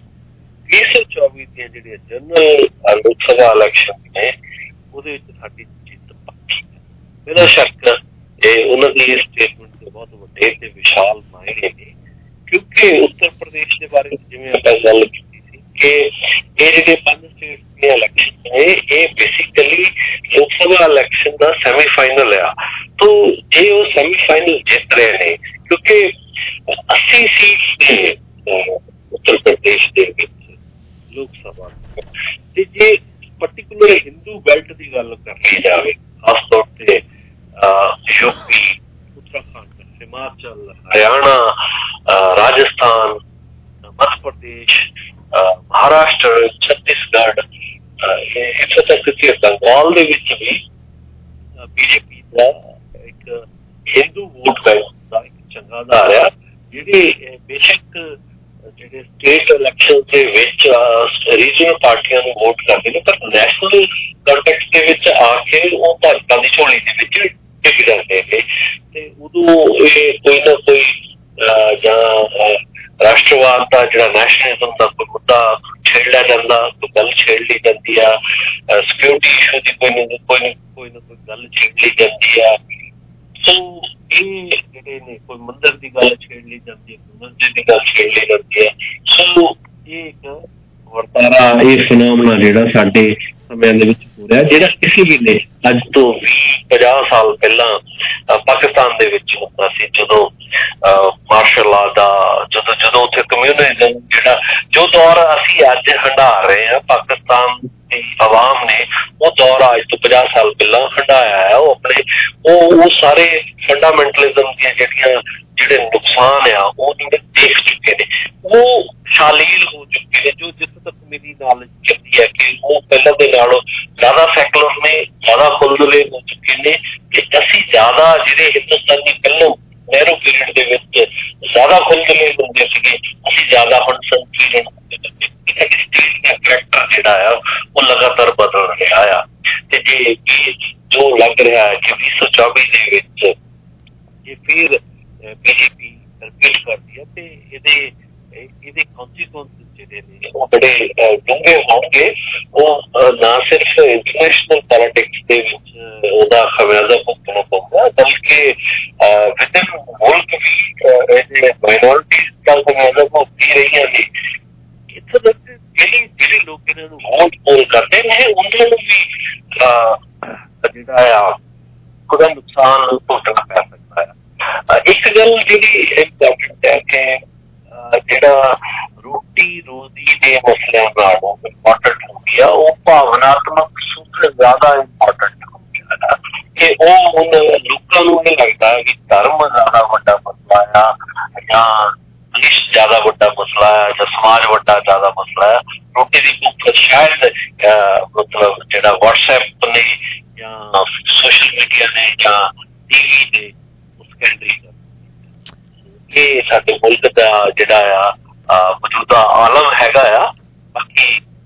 N: ਵੀਹ ਸੌ ਚੌਵੀ ਦੀਆਂ ਜਿਹੜੀਆਂ ਜਨਰਲ ਲੋਕ ਸਭਾ ਇਲੈਕਸ਼ਨ ਨੇ ਉਹਦੇ ਵਿੱਚ ਸਾਡੀ ਜਿੱਤ ਪੱਕੀ ਹੈ। ਬਿਨਾਂ ਸ਼ੱਕ ਇਹ ਉਹਨਾਂ ਦੀ ਸਟੇਟਮੈਂਟ ਦੇ ਬਹੁਤ ਵੱਡੇ ਤੇ ਵਿਸ਼ਾਲ ਮਾਇਨੇ ਨੇ, ਕਿਉਂਕਿ ਉੱਤਰ ਪ੍ਰਦੇਸ਼ ਦੇ ਬਾਰੇ ਜਿਵੇਂ ਆਪਾਂ ਗੱਲ ਕੀਤੀ ਸੀ ਕਿ ਇਹ ਜਿਹੜੇ ਪੰਜ ਸਟੇਟ ਦੀਆਂ ਇਲੈਕਸ਼ਨ ਨੇ ਇਹ ਬੇਸਿਕਲੀ ਲੋਕ ਸਭਾ ਇਲੈਕਸ਼ਨ ਦਾ ਸੈਮੀਫਾਈਨਲ ਆ। ਤੋ ਜੇ ਉਹ ਸੈਮੀਫਾਈਨਲ ਜਿੱਤ ਰਹੇ ਨੇ ਕਿਉਂਕਿ ਅੱਸੀ ਸੀਟ ਨੇ ਉੱਤਰ ਪ੍ਰਦੇਸ਼ ਦੇ ਵਿੱਚ ਲੋਕ ਸਭਾ ਤੇ ਜੇ ਪਰਟੀਕੂਲਰ ਹਿੰਦੂ ਬੈਲਟ ਦੀ ਗੱਲ ਕਰ ਲਈ ਜਾਵੇ, ਖਾਸ ਤੌਰ ਤੇ ਯੂਪੀ, ਉੱਤਰਾਖੰਡ, ਹਿਮਾਚਲ, ਹਰਿਆਣਾ, ਰਾਜਸਥਾਨ, ਮੱਧ ਪ੍ਰਦੇਸ਼, ਮਹਾਰਾਸ਼ਟਰ, ਛੱਤੀਸਗੜ੍ਹ, ਇੱਥੋਂ ਤੱਕ ਕਿ ਬੰਗਾਲ ਦੇ ਵਿੱਚ ਵੀ ਬੀਜੇਪੀ ਦਾ ਇੱਕ ਹਿੰਦੂ ਵੋਟ ਬੈਂਕ ਦਾ ਇੱਕ ਚੰਗਾ ਆਧਾਰ ਆ। ਜਿਹੜੇ ਬੇਸ਼ੱਕ ਜਿਹੜੇ ਸਟੇਟ ਇਲੈਕਸ਼ਨ ਦੇ ਵਿੱਚ ਰੀਜਨਲ ਪਾਰਟੀਆਂ ਨੂੰ ਵੋਟ ਕਰਦੇ ਨੇ ਪਰ ਨੈਸ਼ਨਲ ਕੰਟੈਕਟ ਦੇ ਵਿੱਚ ਆ ਕੇ ਉਹ ਭਾਜਪਾ ਦੀ ਝੋਲੀ ਦੇ ਵਿੱਚ ਡਿੱਗ ਜਾਂਦੇ ਨੇ ਤੇ ਉਦੋਂ ਇਹ ਕੋਈ ਨਾ ਕੋਈ ਜਾਂ ਰਾਸ਼ਟਰਵਾਦ ਦਾ ਜਿਹੜਾ ਨੈਸ਼ਨਲਿਜ਼ਮ ਦਾ ਕੋਈ ਮੁੱਦਾ ਛੇੜ ਲਿਆ ਜਾਂਦਾ, ਕੋਈ ਗੱਲ ਛੇੜ ਲਈ ਜਾਂਦੀ ਆ, ਸਿਕਿਉਰਿਟੀ ਇਸ਼ੂ ਦੀ ਕੋਈ ਨਾ ਕੋਈ ਕੋਈ ਨਾ ਕੋਈ ਗੱਲ ਛੇੜ ਲਈ ਜਾਂਦੀ ਆ। ਸੋ ਇਹ ਜਿਹੜੇ ਨੇ ਕੋਈ ਮੰਦਿਰ ਦੀ ਗੱਲ ਛੇੜ ਲਈ ਜਾਂਦੀ ਹੈ, ਕੋਈ ਮਸਜਿਦ ਦੀ ਗੱਲ ਛੇੜ ਲਈ ਜਾਂਦੀ ਹੈ। ਸੋ ਇਹ ਇੱਕ ਵਰਤਾਰਾ, ਇਹ ਫਿਨੋਮਨਾ ਜਿਹੜਾ ਸਾਡੇ ਸਮਿਆਂ ਦੇ ਵਿੱਚ ਹੋ ਰਿਹਾ, ਜਿਹੜਾ ਕਿਸੇ ਵੀ ਨੇ ਅੱਜ ਤੋਂ ਵੀਹ ਪੰਜਾਹ ਸਾਲ ਪਹਿਲਾਂ ਪਾਕਿਸਤਾਨ ਦੇ ਵਿੱਚ ਹੁੰਦਾ ਸੀ, ਜਦੋਂ ਮਾਰਸ਼ਲ ਲਾ ਦਾ ਜਦੋਂ ਜਦੋਂ ਉੱਥੇ ਕਮਿਊਨਿਜ਼ਮ ਜਿਹੜਾ ਜੋ ਦੌਰ ਅਸੀਂ ਅੱਜ ਹੰਢਾ ਰਹੇ ਹਾਂ, ਪਾਕਿਸਤਾਨ ਦੀ ਆਵਾਮ ਨੇ ਉਹ ਦੌਰ ਅੱਜ ਤੋਂ ਪੰਜਾਹ ਸਾਲ ਪਹਿਲਾਂ ਹੰਢਾਇਆ ਹੈ। ਉਹ ਆਪਣੇ ਉਹ ਉਹ ਸਾਰੇ ਫੰਡਾਮੈਂਟਲਿਜ਼ਮ ਦੀਆਂ ਜਿਹੜੀਆਂ ਜਿਹੜੇ ਨੁਕਸਾਨ ਆ ਉਹ ਜਿਹੜੇ ਦੇਖ ਚੁੱਕੇ ਨੇ, ਉਹ ਸ਼ਾਲੀਲ ਹੋ ਚੁੱਕੇ ਨੇ। ਜੋ ਜਿੱਥੇ ਤੱਕ ਮੇਰੀ ਨੌਲੇਜ ਚੱਲਦੀ ਹੈ ਕਿ ਉਹ ਪਹਿਲਾਂ ਦੇ ਨਾਲੋਂ ਜ਼ਿਆਦਾ ਸੈਕੂਲਰ ਨੇ, ਜ਼ਿਆਦਾ ਖੁੱਲ੍ਹਦਲੇ ਹੋ ਚੁੱਕੇ ਨੇ ਕਿ ਅਸੀਂ ਜ਼ਿਆਦਾ ਜਿਹੜੇ ਹਿੰਦੁਸਤਾਨੀ ਪਹਿਲਾਂ ਨਹਿਰੂ ਪੀਰੀਅਡ ਦੇ ਵਿੱਚ ਜ਼ਿਆਦਾ ਖੁੱਲ੍ਹਦਲੇ ਹੁੰਦੇ ਸੀਗੇ, ਅਸੀਂ ਜ਼ਿਆਦਾ ਹੁਣ ਸੰਕੀਰਣ ਹੁੰਦੇ ਜਾਂਦੇ। ਸਾਡੀ ਸਟੇਟ ਦਾ ਕਰੈਕਟਰ ਜਿਹੜਾ ਆ ਉਹ ਲਗਾਤਾਰ ਬਦਲ ਰਿਹਾ ਆ ਤੇ ਜੇ ਜੋ ਲੱਗ ਰਿਹਾ ਹੈ ਕਿ ਵੀਹ ਸੌ ਚੌਵੀ ਦੇ ਵਿੱਚ ਜੇ ਫਿਰ ਬੀਜੇਪੀ ਰਿਪੀਟ ਕਰਦੀ ਹੈ ਤੇ ਇਹਦੇ ਇਹਦੇ ਕੌਨਸੀਕੁਐਂਸਿਸ ਜਿਹੜੇ ਨੇ ਉਹ ਬੜੇ ਡੂੰਘੇ ਹੋਣਗੇ। ਉਹ ਨਾ ਸਿਰਫ ਇੰਟਰਨੈਸ਼ਨਲ ਪੋਲੀਟਿਕਸ ਦੇ ਵਿੱਚ ਉਹਦਾ ਖਮਿਆਜ਼ਾ ਭੁਗਤਣਾ ਪਊਗਾ, ਬਲਕਿ ਵਿਦਿਨ ਮੁਲਕ ਵੀ ਜਿਹੜੇ ਮਾਈਨੋਰਿਟੀਜ਼ ਦਾ ਖਮਿਆਜ਼ਾ ਭੁਗਤੀ ਰਹੀਆਂ ਨੇ। ਇੱਥੋਂ ਤੱਕ ਜਿਹੜੀ ਜਿਹੜੇ ਲੋਕ ਇਹਨਾਂ ਨੂੰ ਵੋਟ ਪੋਲ ਕਰਦੇ ਨੇ ਉਹਨਾਂ ਨੂੰ ਵੀ ਜਿਹੜਾ ਆ ਉਹਦਾ ਨੁਕਸਾਨ ਭੁਗਤਣਾ ਪੈ ਸਕਦਾ ਹੈ। ਇੱਕ ਗੱਲ ਜਿਹੜੀ ਇੰਪੋਰਟੈਂਟ ਹੈ ਕਿ ਜਿਹੜਾ ਰੋਟੀ ਰੋਜ਼ੀ ਦੇ ਮਸਲਿਆਂ ਨਾਲ ਇੰਪੋਰਟੈਂਟ ਹੋ ਗਿਆ, ਉਹ ਭਾਵਨਾਤਮਕ ਸੁੱਖ ਜ਼ਿਆਦਾ ਇੰਪੋਰਟੈਂਟ ਹੋ ਗਿਆ ਕਿ ਉਹ ਹੁਣ ਲੋਕਾਂ ਨੂੰ ਇਹ ਲੱਗਦਾ ਹੈ ਕਿ ਧਰਮ ਜ਼ਿਆਦਾ ਵੱਡਾ ਮਸਲਾ ਆ ਜਾਂ ਦੇਸ਼ ਜ਼ਿਆਦਾ ਵੱਡਾ ਮਸਲਾ ਹੈ ਜਾਂ ਸਮਾਜ ਵੱਡਾ ਜ਼ਿਆਦਾ ਮਸਲਾ ਹੈ। ਰੋਟੀ ਦੀ ਭੁੱਖ ਸ਼ਾਇਦ ਮਤਲਬ ਜਿਹੜਾ WhatsApp ਨੇ ਜਾਂ ਸੋਸ਼ਲ ਮੀਡੀਆ ਨੇ ਜਾਂ ਟੀਵੀ ਨੇ ਉਸ ਕੰਟਰੀ ਦਾ ਇਹ ਸਾਡੇ ਮੁਲਕ ਦਾ ਜਿਹੜਾ ਆ ਮੌਜੂਦਾ ਆਲਮ ਹੈਗਾ ਆ। ਬਾਕੀ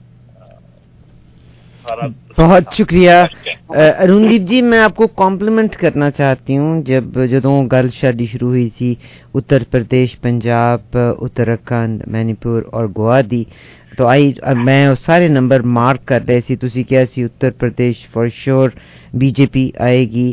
A: बहुत शुक्रिया अरुणदीप जी। मैं आपको कॉम्प्लीमेंट करना चाहती हूँ। जब जदों गल शादी शुरू हुई थी उत्तर प्रदेश, पंजाब, उत्तराखंड, मणिपुर और गोवा दी, तो आई मैं सारे नंबर मार्क कर रहे सी। तुसी क्या सी Uttar Pradesh for sure BJP आएगी,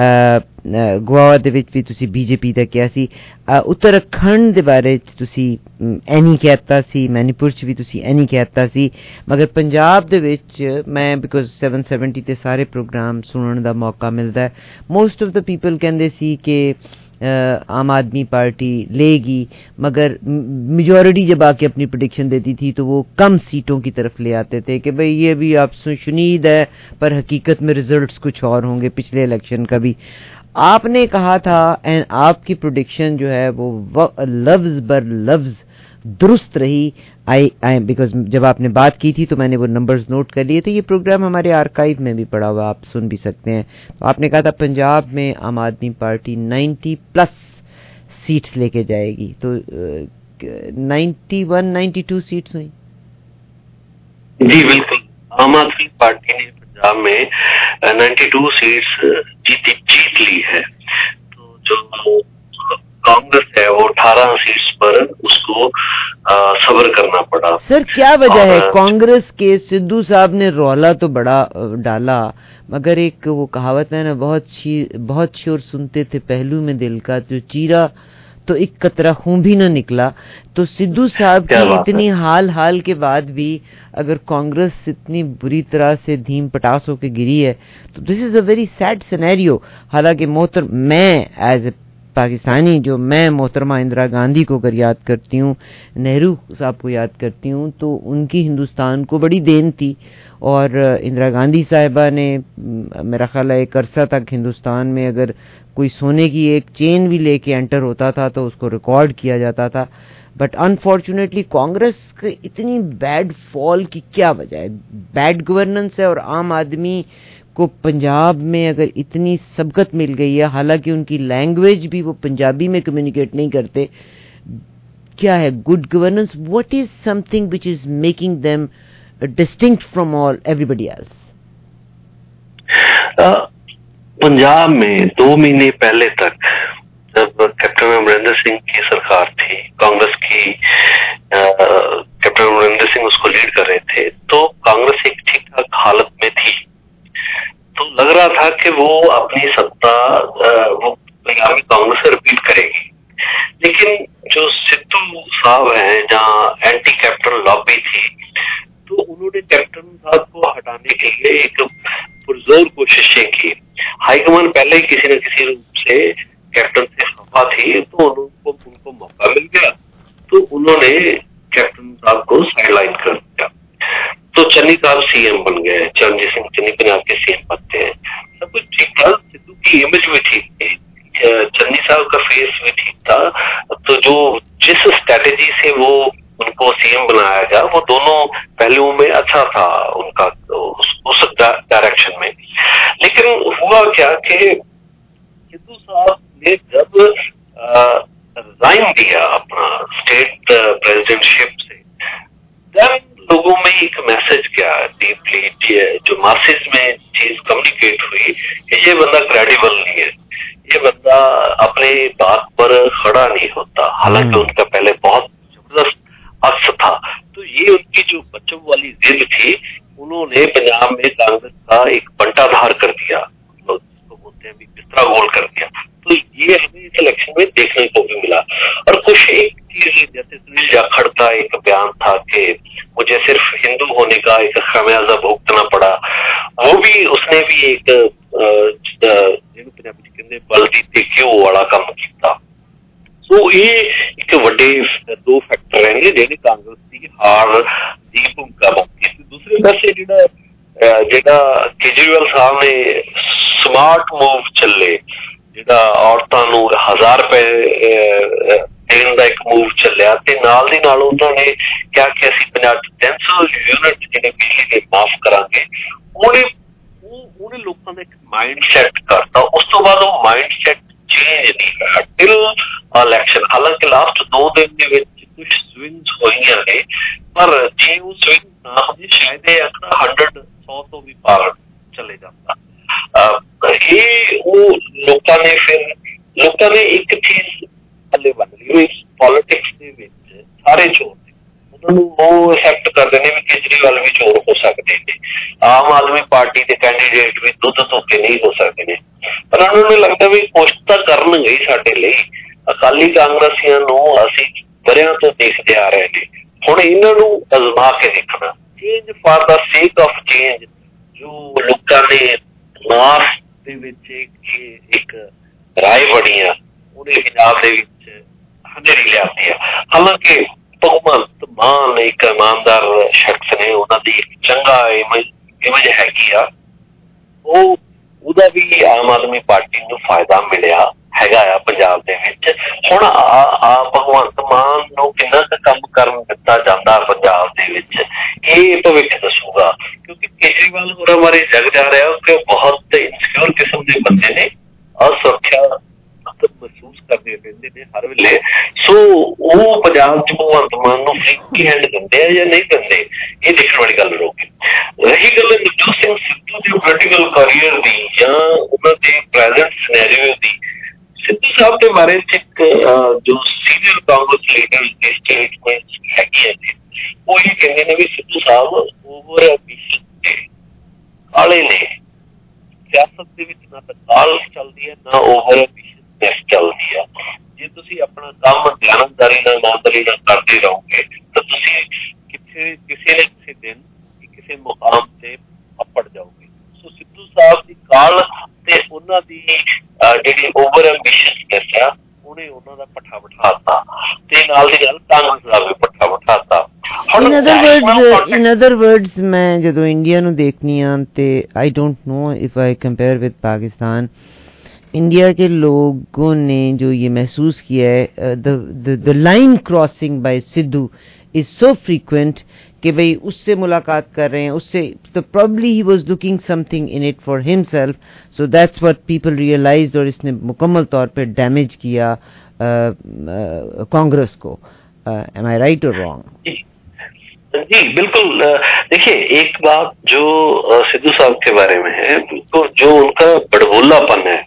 A: गोवा ਦੇ ਵਿੱਚ ਵੀ ਤੁਸੀਂ ਬੀਜੇਪੀ ਦਾ ਕਿਹਾ ਸੀ, ਉੱਤਰਾਖੰਡ ਦੇ ਬਾਰੇ ਚ ਤੁਸੀਂ ਐਨੀ ਕਹਿਤਾ ਸੀ, ਮਣੀਪੁਰ ਚ ਵੀ ਤੁਸੀਂ ਐਨੀ ਕਹਿਤਾ ਸੀ, ਮਗਰ ਪੰਜਾਬ ਦੇ ਵਿੱਚ ਮੈਂ ਬਿਕੋਜ਼ ਸੈਵਨ ਸੈਵਨਟੀ ਤੇ ਸਾਰੇ ਪ੍ਰੋਗਰਾਮ ਸੁਣਨ ਦਾ ਮੌਕਾ ਮਿਲਦਾ ਹੈ, ਮੋਸਟ ਆਫ ਦ ਪੀਪਲ ਕਹਿੰਦੇ ਸੀ ਕਿ आम आदमी पार्टी लेगी, मगर मेजॉरिटी जब आके अपनी प्रेडिक्शन देती थी तो वो कम सीटों की तरफ ले आते थे कि भाई ये भी आप शुनीद है पर हकीकत में रिजल्ट्स कुछ और होंगे। पिछले इलेक्शन का भी आपने कहा था एंड आपकी प्रेडिक्शन जो है वो लफ्ज बर लफ्ज दुरुस्त रही। आई आई बिकॉज जब आपने बात की थी तो मैंने वो नंबर्स नोट कर लिए थे। ये प्रोग्राम हमारे आर्काइव में भी पड़ा हुआ, आप सुन भी सकते हैं। तो आपने कहा था पंजाब में आम आदमी पार्टी नब्बे प्लस सीट्स लेके जाएगी, तो ninety one ninety two seats हुई।
N: जी बिल्कुल, आम आदमी पार्टी ने पंजाब में नाइन्टी टू सीट्स जीत जीत ली है। तो जो कांग्रेस है वो अठारह सीट्स पर उसको सब्र करना पड़ा।
A: सर क्या वजह है? कांग्रेस के सिद्धू साहब ने रौला तो बड़ा डाला, मगर एक वो कहावत है ना, बहुत बहुत शोर सुनते थे पहलू में दिल का, जो चीरा तो एक कतरा खून भी ना निकला। तो सिद्धू साहब की इतनी हाल हाल के बाद भी अगर कांग्रेस इतनी बुरी तरह से धीम पटास होकर गिरी है तो this is a very sad scenario. हालांकि मोहतर मैं एज ए पाकिस्तानी, जो मैं मोहतरमा इंदिरा गांधी को अगर याद करती हूँ, नेहरू साहब को याद करती हूँ, तो उनकी हिंदुस्तान को बड़ी देन थी। और इंदिरा गांधी साहिबा ने मेरा ख्याल है एक अरसा तक हिंदुस्तान में अगर कोई सोने की एक चेन भी लेके एंटर होता था तो उसको रिकॉर्ड किया जाता था। बट अनफॉर्चुनेटली कांग्रेस की इतनी बैड फॉल की क्या वजह है? बैड गवर्नेंस है और आम आदमी को पंजाब में अगर इतनी सबकत मिल गई है, हालांकि उनकी लैंग्वेज भी वो पंजाबी में कम्युनिकेट नहीं करते, क्या है good governance? What is something which is making them distinct from all everybody else?
N: Punjab में दो महीने पहले तक जब कैप्टन अमरिंदर सिंह की सरकार थी, कांग्रेस की, कैप्टन अमरिंदर सिंह उसको लीड कर रहे थे, तो कांग्रेस एक ठीक ठाक हालत में थी। तो लग रहा था कि वो अपनी सत्ता वो पंजाब में कांग्रेस से रिपीट करेगी। लेकिन जो सिद्धू साहब हैं, जहाँ एंटी कैप्टन लॉबी थी, तो उन्होंने कैप्टन साहब को हटाने के लिए एक पुरजोर कोशिशें की। हाईकमान पहले ही किसी न किसी रूप से कैप्टन से खफा थी, तो उनको उनको मौका मिल गया, तो उन्होंने कैप्टन साहब को साइडलाइन कर दिया। तो चन्नी साहब सीएम बन गए, चरणजीत सिंह चन्नी पंजाब के सीएम बनते हैं। सब कुछ ठीक था, सिद्धू की इमेज भी ठीक थी, चन्नी साहब का फेस भी ठीक था। तो जो जिस स्ट्रेटेजी से वो उनको सीएम बनाया गया, वो दोनों पहलुओं में अच्छा था उनका उस, उस डायरेक्शन में। लेकिन हुआ क्या कि सिद्धू साहब ने जब रिजाइन दिया अपना स्टेट प्रेसिडेंटशिप से, तब लोगों में एक मैसेज गया डीपली, जो मासेज में चीज कम्युनिकेट हुई कि ये बंदा क्रेडिबल नहीं है, ये बंदा अपने बात पर खड़ा नहीं होता। हालांकि उनका पहले बहुत जबरदस्त अक्स था। तो ये उनकी जो बच्चों वाली जिद थी, उन्होंने पंजाब में कांग्रेस का एक बंटाधार कर दिया, मतलब जिसको बोलते हैं बिस्तरा गोल कर दिया। तो ये हमें इस इलेक्शन में देखने को भी मिला। और कुछ एक चीज जैसे सुनील जाखड़ का एक बयान था कि मुझे सिर्फ हिंदू होने का एक खमियाजा भुगतना पड़ा, वो भी उसने भी एक पंजाबी कहते बलदी ते क्यों वाला काम किया। तो ये एक वड्डे दो फैक्टर हैं जिहड़े कांग्रेस की हार दी भूमिका बनती है। दूसरे पासे जिहड़ा जिहड़ा केजरीवाल साहब ने स्मार्ट मूव चले, जिहड़ा औरतां नूं हजार रुपए देण दा एक मूव चलिया, ਗਿਆ ਤੇ ਨਾਲ ਦੀ ਨਾਲ ਉਹਨਾਂ ਨੇ ਕਿਹਾ ਕਿ ਅਸੀਂ ਪੰਜਾਬ ਚ ਤਿੰਨ ਸੌ ਯੂਨਿਟ ਜਿਹੜੇ ਬਿਜਲੀ ਦੇ ਮਾਫ ਕਰਾਂਗੇ। ਉਹਨੇ ਉਹ ਉਹਨੇ ਲੋਕਾਂ ਦਾ ਇੱਕ ਮਾਈਂਡ ਸੈਟ ਕਰਤਾ। ਉਸ ਤੋਂ ਬਾਅਦ ਉਹ ਮਾਈਂਡ ਸੈਟ ਚੇਂਜ ਨਹੀਂ ਹੋਇਆ ਟਿਲ ਇਲੈਕਸ਼ਨ। ਹਾਲਾਂਕਿ ਲਾਸਟ ਦੋ ਦਿਨ ਦੇ ਵਿੱਚ ਕੁਛ ਸਵਿੰਗਸ ਹੋਈਆਂ ਨੇ, ਪਰ ਜੇ ਉਹ ਸਵਿੰਗ ਨਾ ਹੁੰਦੀ ਸ਼ਾਇਦ ਇਹ ਆਂਕੜਾ ਹੰਡਰਡ ਸੌ ਤੋਂ ਵੀ ਪਾਰ ਚਲੇ ਜਾਂਦਾ। ਇਹ ਉਹ ਲੋਕਾਂ ਨੇ ਫਿਰ ਲੋਕਾਂ ਨੇ ਇੱਕ ਚੀਜ਼ ਥੱਲੇ ਬੰਨ ਲਈ, ਪੋਲੀਟਿਕਸ ਦੇ ਵਿੱਚ ਸਾਰੇ ਚੋਰ ਨੇ, ਉਹਨਾਂ ਨੂੰ ਉਹ ਐਕਸੈਪਟ ਕਰਦੇ ਨੇ ਵੀ ਕੇਜਰੀਵਾਲ ਵੀ ਚੋਰ ਹੋ ਸਕਦੇ ਨੇ, ਆਮ ਆਦਮੀ ਪਾਰਟੀ ਦੇ ਕੈਂਡੀਡੇਟ ਵੀ ਦੁੱਧ ਧੋਕੇ ਨਹੀਂ ਹੋ ਸਕਦੇ ਨੇ, ਪਰ ਉਹਨਾਂ ਨੂੰ ਲੱਗਦਾ ਵੀ ਕੋਸ਼ਿਸ਼ ਤਾਂ ਕਰਨਗੇ ਸਾਡੇ ਲਈ। ਅਕਾਲੀ ਕਾਂਗਰਸੀਆਂ ਨੂੰ ਅਸੀਂ ਵਰਿਆਂ ਤੋਂ ਦੇਖਦੇ ਆ ਰਹੇ ਨੇ, ਹੁਣ ਇਹਨਾਂ ਨੂੰ ਅਜ਼ਮਾ ਕੇ ਦੇਖਣਾ। ਚੇਂਜ ਫਾਰ ਦਾ ਸੇਕ ਆਫ ਚੇਂਜ ਜੋ ਲੋਕਾਂ ਨੇ ਮਾਸ ਦੇ ਵਿੱਚ ਇੱਕ ਰਾਏ ਬਣੀ ਆ, ਉਹਨੇ ਪੰਜਾਬ ਦੇ ਵਿੱਚ ਹਨੇਰੀ ਲਿਆਂਦੀ ਆ। ਹਾਲਾਂਕਿ ਭਗਵੰਤ ਮਾਨ ਇੱਕ ਇਮਾਨਦਾਰ ਸ਼ਖਸ ਨੇ, ਉਹਨਾਂ ਦੀ ਇੱਕ ਚੰਗਾ ਇਮੇਜ ਇਮੇਜ ਹੈਗੀ ਆ, ਉਹ ਉਹਦਾ ਵੀ ਆਮ ਆਦਮੀ ਪਾਰਟੀ ਨੂੰ ਫਾਇਦਾ ਮਿਲਿਆ ਹੈਗਾ ਆ ਪੰਜਾਬ ਦੇ ਵਿੱਚ। ਹੁਣ ਆ ਭਗਵੰਤ ਮਾਨ ਨੂੰ ਕਿੰਨਾ ਕੁ ਕੰਮ ਕਰਨ ਦਿੱਤਾ ਜਾਂਦਾ ਪੰਜਾਬ ਦੇ ਵਿੱਚ, ਇਹ ਭਵਿੱਖ ਦੱਸੂਗਾ। ਕਿਉਂਕਿ ਕੇਜਰੀਵਾਲ ਹੋਰਾਂ ਬਾਰੇ ਜਗ ਜਾ ਰਿਹਾ ਕਿ ਉਹ ਬਹੁਤ ਇਨਸਿਕਿਉਰ ਕਿਸਮ ਦੇ ਬੰਦੇ ਨੇ, ਅਸੁਰੱਖਿਆ ਮਹਿਸੂਸ ਕਰਦੇ ਰਹਿੰਦੇ ਨੇ ਹਰ ਵੇਲੇ। ਸੋ ਉਹ ਪੰਜਾਬ ਚ ਭਗਵੰਤ ਮਾਨ ਨੂੰ ਫ੍ਰੀ ਹੈਂਡ ਦਿੰਦੇ ਆ ਜਾਂ ਨਹੀਂ ਦਿੰਦੇ, ਇਹ ਦੇਖਣ ਵਾਲੀ ਗੱਲ ਰਹੂਗੀ। ਰਹੀ ਗੱਲ ਨਵਜੋਤ ਸਿੰਘ ਸਿੱਧੂ ਦੇ ਪੋਲੀਟੀਕਲ ਕਰੀਅਰ ਦੀ ਜਾਂ ਉਹਨਾਂ ਦੇ ਪ੍ਰੈਜ਼ੈਂਟ ਸਿਨੈਰੀਓ ਦੀ, ਸਿੱਧੂ ਸਾਹਿਬ ਦੇ ਬਾਰੇ ਚ ਇੱਕ ਜੋ ਸੀਨੀਅਰ ਕਾਂਗਰਸ ਲੀਡਰ ਦੀ ਸਟੇਟਮੈਂਟ ਹੈਗੀਆਂ ਨੇ, ਉਹ ਇਹ ਕਹਿੰਦੇ ਨੇ ਵੀ ਸਿੱਧੂ ਸਾਹਿਬ ਓਵਰ ਐਂਬੀਸ਼ਨ ਤੇ ਕਾਲੇ ਨੇ। ਸਿਆਸਤ ਦੇ ਵਿੱਚ ਨਾ ਤਾਂ ਕਾਲ ਚੱਲਦੀ ਹੈ ਨਾ ਓਵਰ ਐਂਬੀਸ਼ਨ ਚੱਲਦੀ ਆ। ਜੇ ਤੁਸੀਂ ਆਪਣਾ ਕੰਮ ਦਿਆਨਤਦਾਰੀ ਨਾਲ ਇਮਾਨਦਾਰੀ ਨਾਲ ਕਰਦੇ ਰਹੋਗੇ ਤਾਂ ਤੁਸੀਂ ਕਿਸੇ ਕਿਸੇ ਨਾ ਕਿਸੇ ਦਿਨ ਕਿਸੇ ਮੁਕਾਮ ਤੇ ਅੱਪੜ ਜਾਓਗੇ। ਸੋ ਸਿੱਧੂ ਸਾਹਿਬ ਦੀ ਕਾਲ ਤੇ ਉਹਨਾਂ ਦੀ ਜਿਹੜੀ ਓਵਰ ਐਂਬੀਸ਼ਨਸ ਆ, ਉਹਨੇ ਉਹਨਾਂ ਦਾ ਪੱਠਾ ਬਿਠਾਤਾ ਤੇ ਨਾਲ ਦੀ ਨਾਲ ਕਾਂਗਰਸ ਦਾ ਵੀ ਪੱਠਾ ਬਿਠਾਤਾ।
A: In other words, in other words, ਮੈਂ ਜਦੋਂ ਇੰਡੀਆ ਨੂੰ ਦੇਖਨੀ ਆ ਤੇ I don't know if I compare with Pakistan, India के लोगों ने जो ये महसूस किया है, the line crossing by Sidhu is so frequent कि भाई उससे मुलाकात कर रहे हैं, उससे तो probably he was looking something in it for himself, so that's what people realized, और इसने मुकम्मल तौर पे डैमेज किया कांग्रेस को। एम आई राइट और रॉन्ग?
N: जी बिल्कुल। देखिए, एक बात जो सिद्धू साहब के बारे में है, तो जो उनका बड़बोलापन है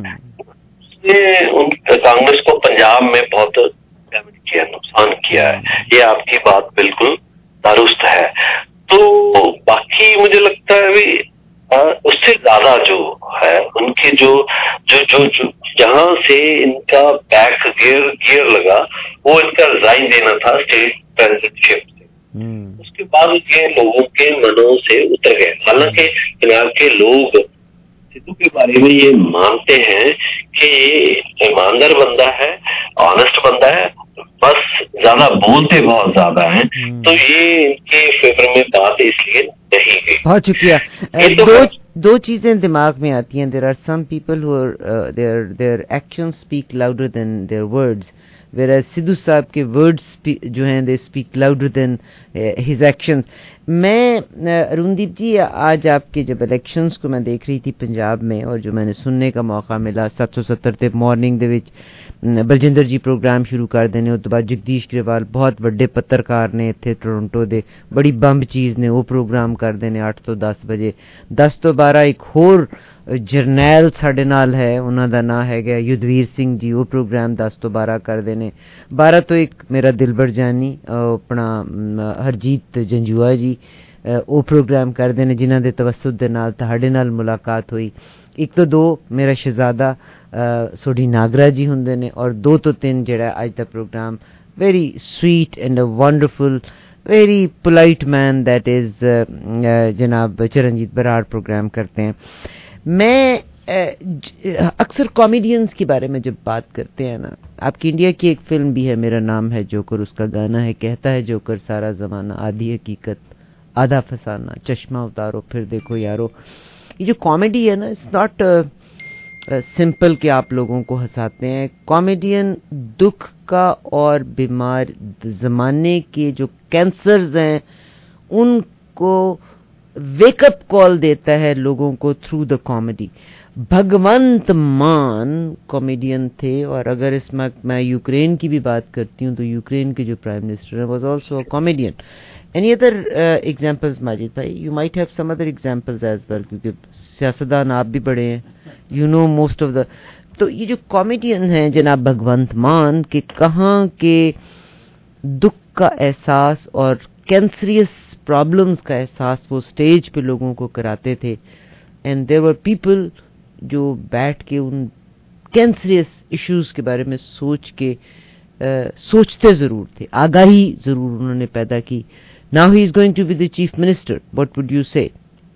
N: उसने उन कांग्रेस को पंजाब में बहुत डैमेज किया, नुकसान किया है। ये आपकी बात बिल्कुल दुरुस्त है। तो बाकी मुझे लगता है भी उससे ज्यादा जो है उनके जो जो जो, जो जहां से इनका बैक गियर गियर लगा वो इनका रिजाइन देना था स्टेट प्रेसिडेंटशिप से। उसके बाद ये लोगों के मनों से उतर गए। हालांकि पंजाब के लोग सिद्धू के बारे में ये मानते हैं कि ईमानदार बंदा है, ऑनेस्ट बंदा है, बस ज्यादा बोलते बहुत ज्यादा हैं, तो ये इनके फेवर में बात इसलिए नहीं गई।
A: बहुत शुक्रिया। तो दो दो चीजें दिमाग में आती हैं। There are some people who are there their actions speak louder than their words, whereas Sidhu Sahab के वर्ड्स जो हैं they speak louder than his actions. मैं अरुणदीप जी, आज आपके जब इलेक्शंस को मैं देख रही थी पंजाब में, और जो मैंने सुनने का मौका मिला सत्त सौ सत्तर ते मॉर्निंग दे विच बलजिंदर जी प्रोग्राम शुरू कर देने, उस तो बाद जगदीश ग्रेवाल बहुत बड़े पत्रकार ने इत्थे टोरंटो दे, बड़ी बंब चीज़ ने वो प्रोग्राम कर देने अठ तो दस बजे। दस तो बारह एक होर जरनैल साढ़े नाल है, उन्हों का नाम है युद्धवीर सिंह जी, वो प्रोग्राम दस तो बारह कर देने। बारह तो एक मेरा दिलबर जानी अपना हरजीत जंजुआ जी वो प्रोग्राम कर देने, जिन्हों के तवसुत दे नाल तुहाडे नाल मुलाकात हुई। एक तो दो मेरा शहजादा सोडी नागरा जी हुंदे ने, और दो तो तीन जिहड़ा अज दा programme very sweet and a wonderful very polite man that is जनाब चरणजीत बराड़ प्रोग्राम करते हैं। मैं अक्सर कॉमेडियंस के बारे में जब बात करते हैं ना, आपकी इंडिया की एक फिल्म भी है मेरा नाम है जोकर, उसका गाना है कहता है जोकर सारा जमाना आधी हकीकत आधा फसाना, चश्मा उतारो फिर देखो यारो। ये जो कॉमेडी है ना, इट्स नॉट सिंपल कि आप लोगों को हंसाते हैं। कॉमेडियन दुख का और बीमार ज़माने के जो कैंसर्स हैं उनको वेकअप कॉल देता है लोगों को थ्रू द कॉमेडी। भगवंत मान कॉमेडियन थे, और अगर इसमें मैं यूक्रेन की भी बात करती हूँ तो यूक्रेन के जो प्राइम मिनिस्टर हैं was also a comedian. Any other examples Majid भाई? You might have some other examples as well, क्योंकि सियासतदान आप भी पढ़े हैं, you know most of the. तो ये जो कॉमेडियन हैं जनाब भगवंत मान के, कहाँ के दुख का एहसास और कैंसरियस प्रॉब्लम्स का एहसास वो स्टेज पे लोगों को कराते थे। एंड देयर वर पीपल जो बैठ के उन कैंसरियस इश्यूज के बारे में सोच के uh, सोचते जरूर थे, आगाही जरूर उन्होंने पैदा की। Now he is going to be the chief minister, what would you say?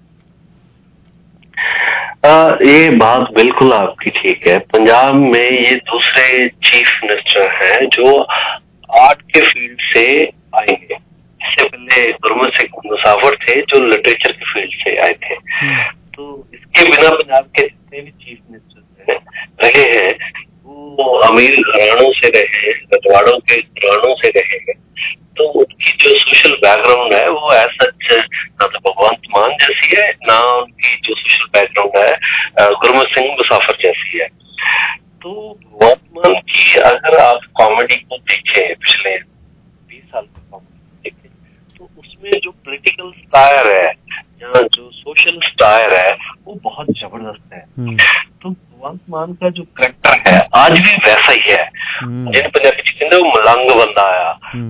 N: ये बात बिल्कुल आपकी ठीक है। पंजाब में ये दूसरे चीफ मिनिस्टर हैं जो आर्ट के फील्ड से आए हैं। इससे पहले गुरमीत सिंह मुसाफिर थे जो लिटरेचर के फील्ड से आए थे। तो इसके बिना पंजाब के जितने भी चीफ मिनिस्टर रहे हैं वो अमीर घरानों से रहे, रजवाड़ों के घरानों से रहे हैं। तो उनकी जो सोशल बैकग्राउंड है वो ऐसा ना तो भगवंत मान जैसी है, ना उनकी जो सोशल बैकग्राउंड है गुरमीत सिंह मुसाफिर जैसी है। तो भगवंत मान की अगर आप कॉमेडी को देखें, पिछले बीस साल की कॉमेडी देखें, तो उसमें जो पॉलिटिकल स्टायर है या जो सोशल स्टायर है वो बहुत जबरदस्त है। तो भगवंत मान का जो करेक्टर है आज भी वैसा ही है। जिन पंजाबी कहते वो मलंग बंदा आया,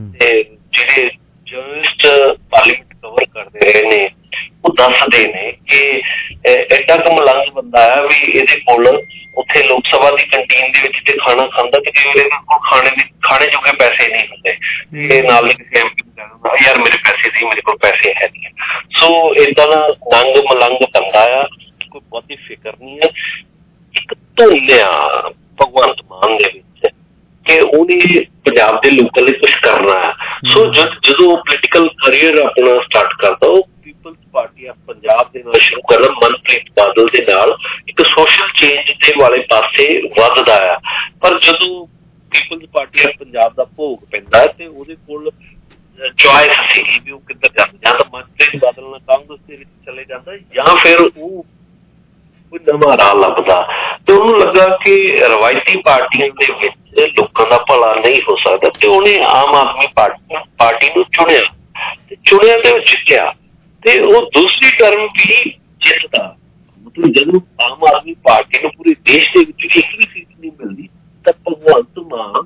N: ਜਿਹੜੇ ਜਰਨਲਿਸਟ ਪਾਰਲੀਮੈਂਟ ਕਵਰ ਕਰਦੇ ਰਹੇ ਨੇ ਉਹ ਦੱਸਦੇ ਨੇ ਕਿ ਐਡਾ ਕੁ ਮਲੰਗ ਬੰਦਾ ਆ ਵੀ ਇਹਦੇ ਕੋਲ ਉੱਥੇ ਲੋਕ ਸਭਾ ਦੀ ਕੰਟੀਨ ਦੇ ਵਿੱਚ ਤੇ ਖਾਣਾ ਖਾਂਦਾ ਤੇ ਕਈ ਵਾਰ ਇਹਦੇ ਕੋਲ ਖਾਣੇ ਦੇ ਖਾਣੇ ਜੋਗੇ ਪੈਸੇ ਨਹੀਂ ਹੁੰਦੇ, ਤੇ ਨਾਲ ਦੇ ਕਿਸੇ ਐਮਪੀ ਨੂੰ ਕਹਿੰਦਾ ਯਾਰ ਮੇਰੇ ਪੈਸੇ ਸੀ, ਮੇਰੇ ਕੋਲ ਪੈਸੇ ਹੈ ਨਹੀਂ। ਸੋ ਏਦਾਂ ਦਾ ਨੰਗ ਮਲੰਗ ਬੰਦਾ ਆ, ਕੋਈ ਬਹੁਤੀ ਫਿਕਰ ਨਹੀਂ ਹੈ। ਇੱਕ ਧੁਨ ਆ ਭਗਵੰਤ ਮਾਨ ਦੇ ਵਿੱਚ ਕਿ ਉਹਨੇ ਪੰਜਾਬ ਦੇ ਲੋਕਾਂ ਲਈ ਕੁਛ ਕਰਨਾ ਹੈ। ਸੋ ਜਦ ਜਦੋਂ ਪੋਲੀਟੀਕਲ ਕਰੀਅਰ ਆਪਣਾ ਸਟਾਰਟ ਕਰਦਾ ਉਹ ਪੀਪਲਸ ਪਾਰਟੀ ਆਫ ਪੰਜਾਬ ਦੇ ਨਾਲ ਸ਼ੁਰੂ ਕਰਦਾ, ਮਨਪ੍ਰੀਤ ਬਾਦਲ ਦੇ ਨਾਲ ਇੱਕ ਸੋਸ਼ਲ ਚੇਂਜ ਦੇ ਵਾਲੇ ਪਾਸੇ ਵੱਧਦਾ ਆ। ਪਰ ਜਦੋਂ ਪੀਪਲਸ ਪਾਰਟੀ ਆਫ ਪੰਜਾਬ ਦਾ ਭੋਗ ਪੈਂਦਾ ਤੇ ਉਹਦੇ ਕੋਲ ਚੁਆਇਸ ਸੀਗੀ ਵੀ ਉਹ ਕਿੱਧਰ ਜਾਂਦਾ, ਜਾਂ ਤਾਂ ਮਨਪ੍ਰੀਤ ਬਾਦਲ ਨਾਲ ਕਾਂਗਰਸ ਦੇ ਵਿੱਚ ਚਲੇ ਜਾਂਦਾ ਜਾਂ ਫਿਰ ਉਹ ਕੋਈ ਨਵਾਂ ਰਾਹ ਲੱਭਦਾ। ਤੇ ਉਹਨੂੰ ਲੱਗਾ ਕਿ ਰਵਾਇਤੀ ਪਾਰਟੀਆਂ ਦੇ ਵਿੱਚ ਲੋਕਾਂ ਦਾ ਭਲਾ ਨਹੀਂ ਹੋ ਸਕਦਾ, ਤੇ ਉਹਨੇ ਆਮ ਆਦਮੀ ਪਾਰਟੀ ਪਾਰਟੀ ਨੂੰ ਚੁਣਿਆ ਤੇ ਚੁਣਿਆ ਤੇ ਉਹ ਜਿੱਤਿਆ ਤੇ ਉਹ ਦੂਸਰੀ ਟਰਮ ਵੀ ਜਿੱਤਦਾ। ਮਤਲਬ ਜਦੋਂ ਆਮ ਆਦਮੀ ਪਾਰਟੀ ਨੂੰ ਪੂਰੇ ਦੇਸ਼ ਦੇ ਵਿੱਚ ਇੱਕ ਵੀ ਸੀਟ ਨਹੀਂ ਮਿਲਦੀ ਤਾਂ ਭਗਵੰਤ ਮਾਨ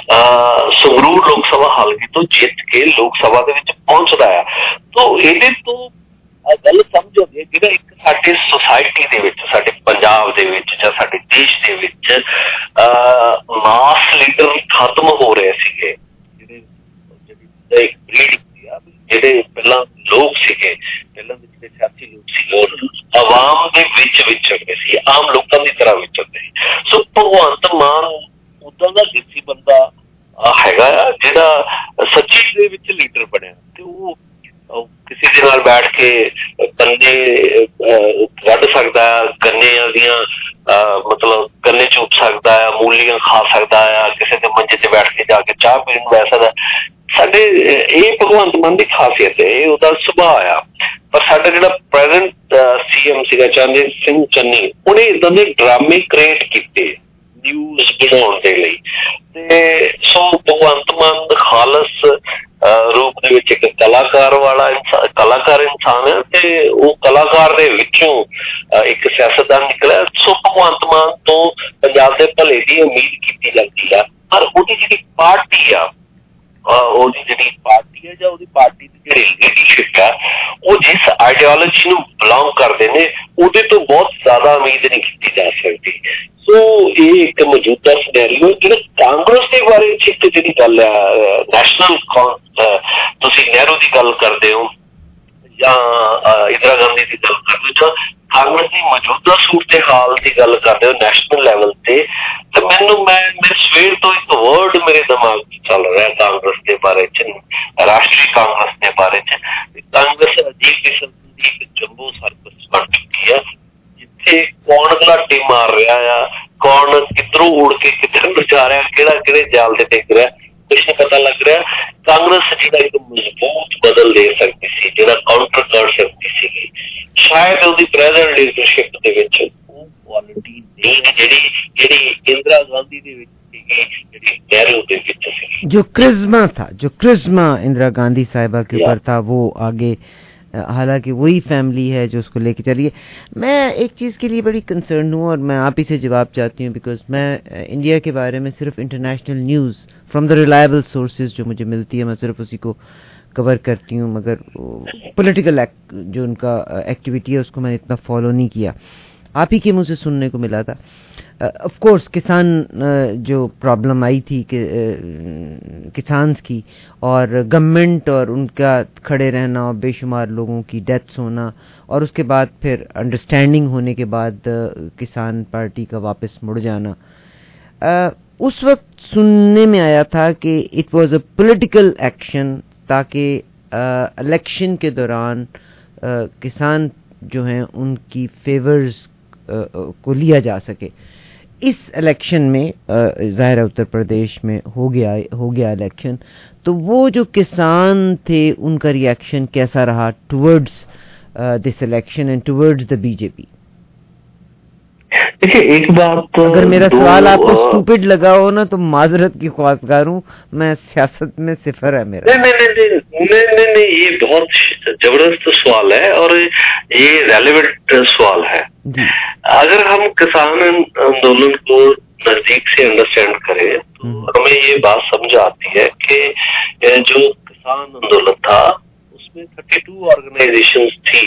N: ਸੰਗਰੂਰ ਲੋਕ ਸਭਾ ਹਲਕੇ ਤੋਂ ਜਿੱਤ ਕੇ ਲੋਕ ਸਭਾ ਦੇ ਵਿੱਚ ਪਹੁੰਚਦਾ ਹੈ। ਤਾਂ ਇਹਦੇ ਤੋਂ ਗੱਲ ਸਮਝ ਆਉਂਦੀ ਹੈ ਜਿਹੜਾ ਇੱਕ ਸਾਡੇ ਸੁਸਾਇਟੀ ਦੇ ਵਿੱਚ, ਸਾਡੇ ਪੰਜਾਬ ਦੇ ਵਿੱਚ ਜਾਂ ਸਾਡੇ ਦੇਸ਼ ਦੇ ਵਿੱਚ ਮਾਸ ਲੀਡਰ ਖਤਮ ਹੋ ਰਹੇ ਸੀਗੇ। ਜਿਹੜੇ ਜਿਹੜੀ ਇੱਕ ਬਰੀਡ ਹੁੰਦੀ ਆ, ਜਿਹੜੇ ਪਹਿਲਾਂ ਲੋਕ ਸੀਗੇ, ਪਹਿਲਾਂ ਦੇ ਜਿਹੜੇ ਸਿਆਸੀ ਲੋਕ ਸੀਗੇ ਉਹ ਆਵਾਮ ਦੇ ਵਿੱਚ ਵਿਚਰਦੇ ਸੀ, ਆਮ ਲੋਕਾਂ ਦੀ ਤਰ੍ਹਾਂ ਵਿਚਰਦੇ ਸੀ। ਸੋ ਭਗਵੰਤ ਮਾਨ ਉਦਾਂ ਦਾ ਦੇਸੀ ਬੰਦਾ ਹੈਗਾ ਆ ਜਿਹੜਾ ਸੱਚੀ ਦੇ ਵਿੱਚ ਲੀਡਰ ਬਣਿਆ। ਤੇ ਉਹ ਕਿਸੇ ਦੇ ਨਾਲ ਬੈਠ ਕੇ ਗੰਨੇ ਵੱਢ ਸਕਦਾ, ਗੰਨਿਆਂ ਦੀਆਂ ਮਤਲਬ ਗੰਨੇ ਚੂਪ ਸਕਦਾ ਆ, ਮੂਲੀਆਂ ਖਾ ਸਕਦਾ ਆ, ਕਿਸੇ ਦੇ ਮੰਜੇ ਤੇ ਬੈਠ ਕੇ ਜਾ ਕੇ ਚਾਹ ਪੀਣ ਨੂੰ ਬਹਿ ਸਕਦਾ। ਸਾਡੇ ਇਹ ਭਗਵੰਤ ਮਾਨ ਦੀ ਖਾਸੀਅਤ ਹੈ, ਇਹ ਉਹਦਾ ਸੁਭਾਅ ਆ। ਪਰ ਸਾਡਾ ਜਿਹੜਾ ਪ੍ਰੈਜ਼ੈਂਟ ਸੀ ਐਮ ਸੀਗਾ ਚਰਨਜੀਤ ਸਿੰਘ ਚੰਨੀ, ਉਹਨੇ ਇੱਦਾਂ ਦੇ ਡਰਾਮੇ ਕ੍ਰੀਏਟ ਕੀਤੇ ਨਿਊਜ਼ ਬਣਾਉਣ ਦੇ ਲਈ। ਤੇ ਸੋ ਭਗਵੰਤ ਮਾਨ ਖਾਲਸ ਰੂਪ ਦੇ ਵਿੱਚ ਇੱਕ ਕਲਾਕਾਰ ਵਾਲਾ ਇਨਸਾਨ, ਕਲਾਕਾਰ ਇਨਸਾਨ ਹੈ ਤੇ ਉਹ ਕਲਾਕਾਰ ਦੇ ਵਿੱਚੋਂ ਇੱਕ ਸਿਆਸਤਦਾਨ ਨਿਕਲਿਆ। ਸੋ ਭਗਵੰਤ ਮਾਨ ਤੋਂ ਪੰਜਾਬ ਦੇ ਭਲੇ ਦੀ ਉਮੀਦ ਕੀਤੀ ਜਾਂਦੀ ਆ। ਪਰ ਉਹਦੀ ਜਿਹੜੀ ਪਾਰਟੀ ਆ, ਉਹਦੀ ਜਿਹੜੀ ਪਾਰਟੀ ਹੈ ਜਾਂ ਉਹਦੀ ਪਾਰਟੀ ਦੀ ਜਿਹੜੀ ਲੀਡਰਸ਼ਿਪ ਆ, ਉਹ ਜਿਸ ਆਈਡੀਓਲੋਜੀ ਨੂੰ ਬਿਲੋਂਗ ਕਰਦੇ ਨੇ ਉਹਦੇ ਤੋਂ ਬਹੁਤ ਜ਼ਿਆਦਾ ਉਮੀਦ ਨਹੀਂ ਕੀਤੀ ਜਾ ਸਕਦੀ। ਸੋ ਇਹ ਇੱਕ ਮੌਜੂਦਾ ਸਿਨੈਰੀਓ ਜਿਹੜਾ ਕਾਂਗਰਸ ਦੇ ਬਾਰੇ ਚ ਇੱਕ ਜਿਹੜੀ ਗੱਲ ਆ, ਨੈਸ਼ਨਲ ਤੁਸੀਂ ਨਹਿਰੂ ਦੀ ਗੱਲ ਕਰਦੇ ਹੋ ਜਾਂ ਇੰਦਰਾ ਗਾਂਧੀ ਦੀ ਗੱਲ ਕਰਦੇ ਹੋ ਜਾਂ ਕਾਂਗਰਸ ਦੀ ਮੌਜੂਦਾ ਸੂਰਤ ਹਾਲ ਦੀ ਗੱਲ ਕਰਦੇ ਹੋ ਨੈਸ਼ਨਲ ਲੈਵਲ ਤੇ, ਤੇ ਮੈਨੂੰ ਮੈਂ ਮੈਂ ਸਵੇਰ ਤੋਂ ਇੱਕ ਵਰਡ ਮੇਰੇ ਦਿਮਾਗ ਚ ਚੱਲ ਰਿਹਾ ਕਾਂਗਰਸ ਦੇ ਬਾਰੇ ਚ, ਰਾਸ਼ਟਰੀ ਕਾਂਗਰਸ ਦੇ ਬਾਰੇ ਚ। ਕਾਂਗਰਸ ਅਜੀਬ ਕਿਸਮ ਦੀ ਇੱਕ ਜੰਬੋ ਸਰਕਸ ਬਣ ਚੁੱਕੀ ਹੈ ਪਿੱਛੇ ਕੌਣ ਘਲਾਟੀ ਮਾਰ ਰਿਹਾ ਆ, ਕੌਣ ਕਿੱਧਰੋਂ ਉੜ ਕੇ ਕਿੱਧਰ ਨੂੰ ਜਾ ਰਿਹਾ, ਕਿਹੜਾ ਕਿਹੜੇ ਜਾਲ ਤੇ ਟਿਕ ਰਿਹਾ, ਕੁਛ ਨਹੀਂ ਪਤਾ ਲੱਗ ਰਿਹਾ। ਕਾਂਗਰਸ ਜਿਹੜਾ ਇੱਕ ਮਜ਼ਬੂਤ ਬਦਲ ਦੇ ਸਕਦੀ ਸੀ, ਜਿਹੜਾ ਕਾਊਂਟਰ ਕਰ ਸਕਦੀ ਸੀਗੀ, ਸ਼ਾਇਦ ਉਹਦੀ ਪ੍ਰੈਜ਼ੈਂਟ ਲੀਡਰਸ਼ਿਪ ਦੇ ਵਿੱਚ ਉਹ ਕੁਆਲਿਟੀ ਨਹੀਂ ਜਿਹੜੀ ਜਿਹੜੀ ਇੰਦਰਾ ਗਾਂਧੀ ਦੇ ਵਿੱਚ ਸੀਗੀ, ਜਿਹੜੀ ਨਹਿਰੂ ਦੇ ਵਿੱਚ ਸੀ।
A: जो क्रिज्मा था, जो क्रिज्मा इंदिरा गांधी साहिबा के ऊपर था, वो आगे, हालांकि वही फैमिली है जो उसको लेके चलिए। मैं एक चीज़ के लिए बड़ी कंसर्न हूँ और मैं आप ही से जवाब चाहती हूँ, बिकॉज मैं इंडिया के बारे में सिर्फ international news from the reliable sources जो मुझे मिलती है, मैं सिर्फ उसी को कवर करती हूँ, मगर पॉलिटिकल जो उनका एक्टिविटी है उसको मैंने इतना फॉलो नहीं किया। आप ही के मुँह से सुनने को मिला था। ऑफ कोर्स किसान जो प्रॉब्लम आई थी कि किसान्स की और गवर्नमेंट और उनका खड़े रहना और बेशुमार लोगों की डेथ्स होना, और उसके बाद फिर अंडरस्टैंडिंग होने के बाद किसान पार्टी का वापस मुड़ जाना, उस वक्त सुनने में आया था कि it was a political action, ताकि इलेक्शन के दौरान किसान जो हैं उनकी फेवर्स को लिया जा सके। इस इलेक्शन में ज़ाहिर है उत्तर प्रदेश में हो गया हो गया इलेक्शन, तो वो जो किसान थे उनका रिएक्शन कैसा रहा towards this election and towards the BJP?
N: देखिए, एक बात,
A: अगर मेरा सवाल आपको स्टूपिड लगा हो ना तो माजरत की ख्वाहिशगार हूँ, मैं सियासत में सिफर है मेरा।
N: नहीं नहीं नहीं नहीं नहीं नहीं ये बहुत जबरदस्त सवाल है और ये रेलेवेंट सवाल है। अगर हम किसान आंदोलन को नजदीक से अंडरस्टैंड करें तो हमें ये बात समझ आती है कि जो किसान आंदोलन था उसमें थर्टी टू ऑर्गेनाइजेशन थी,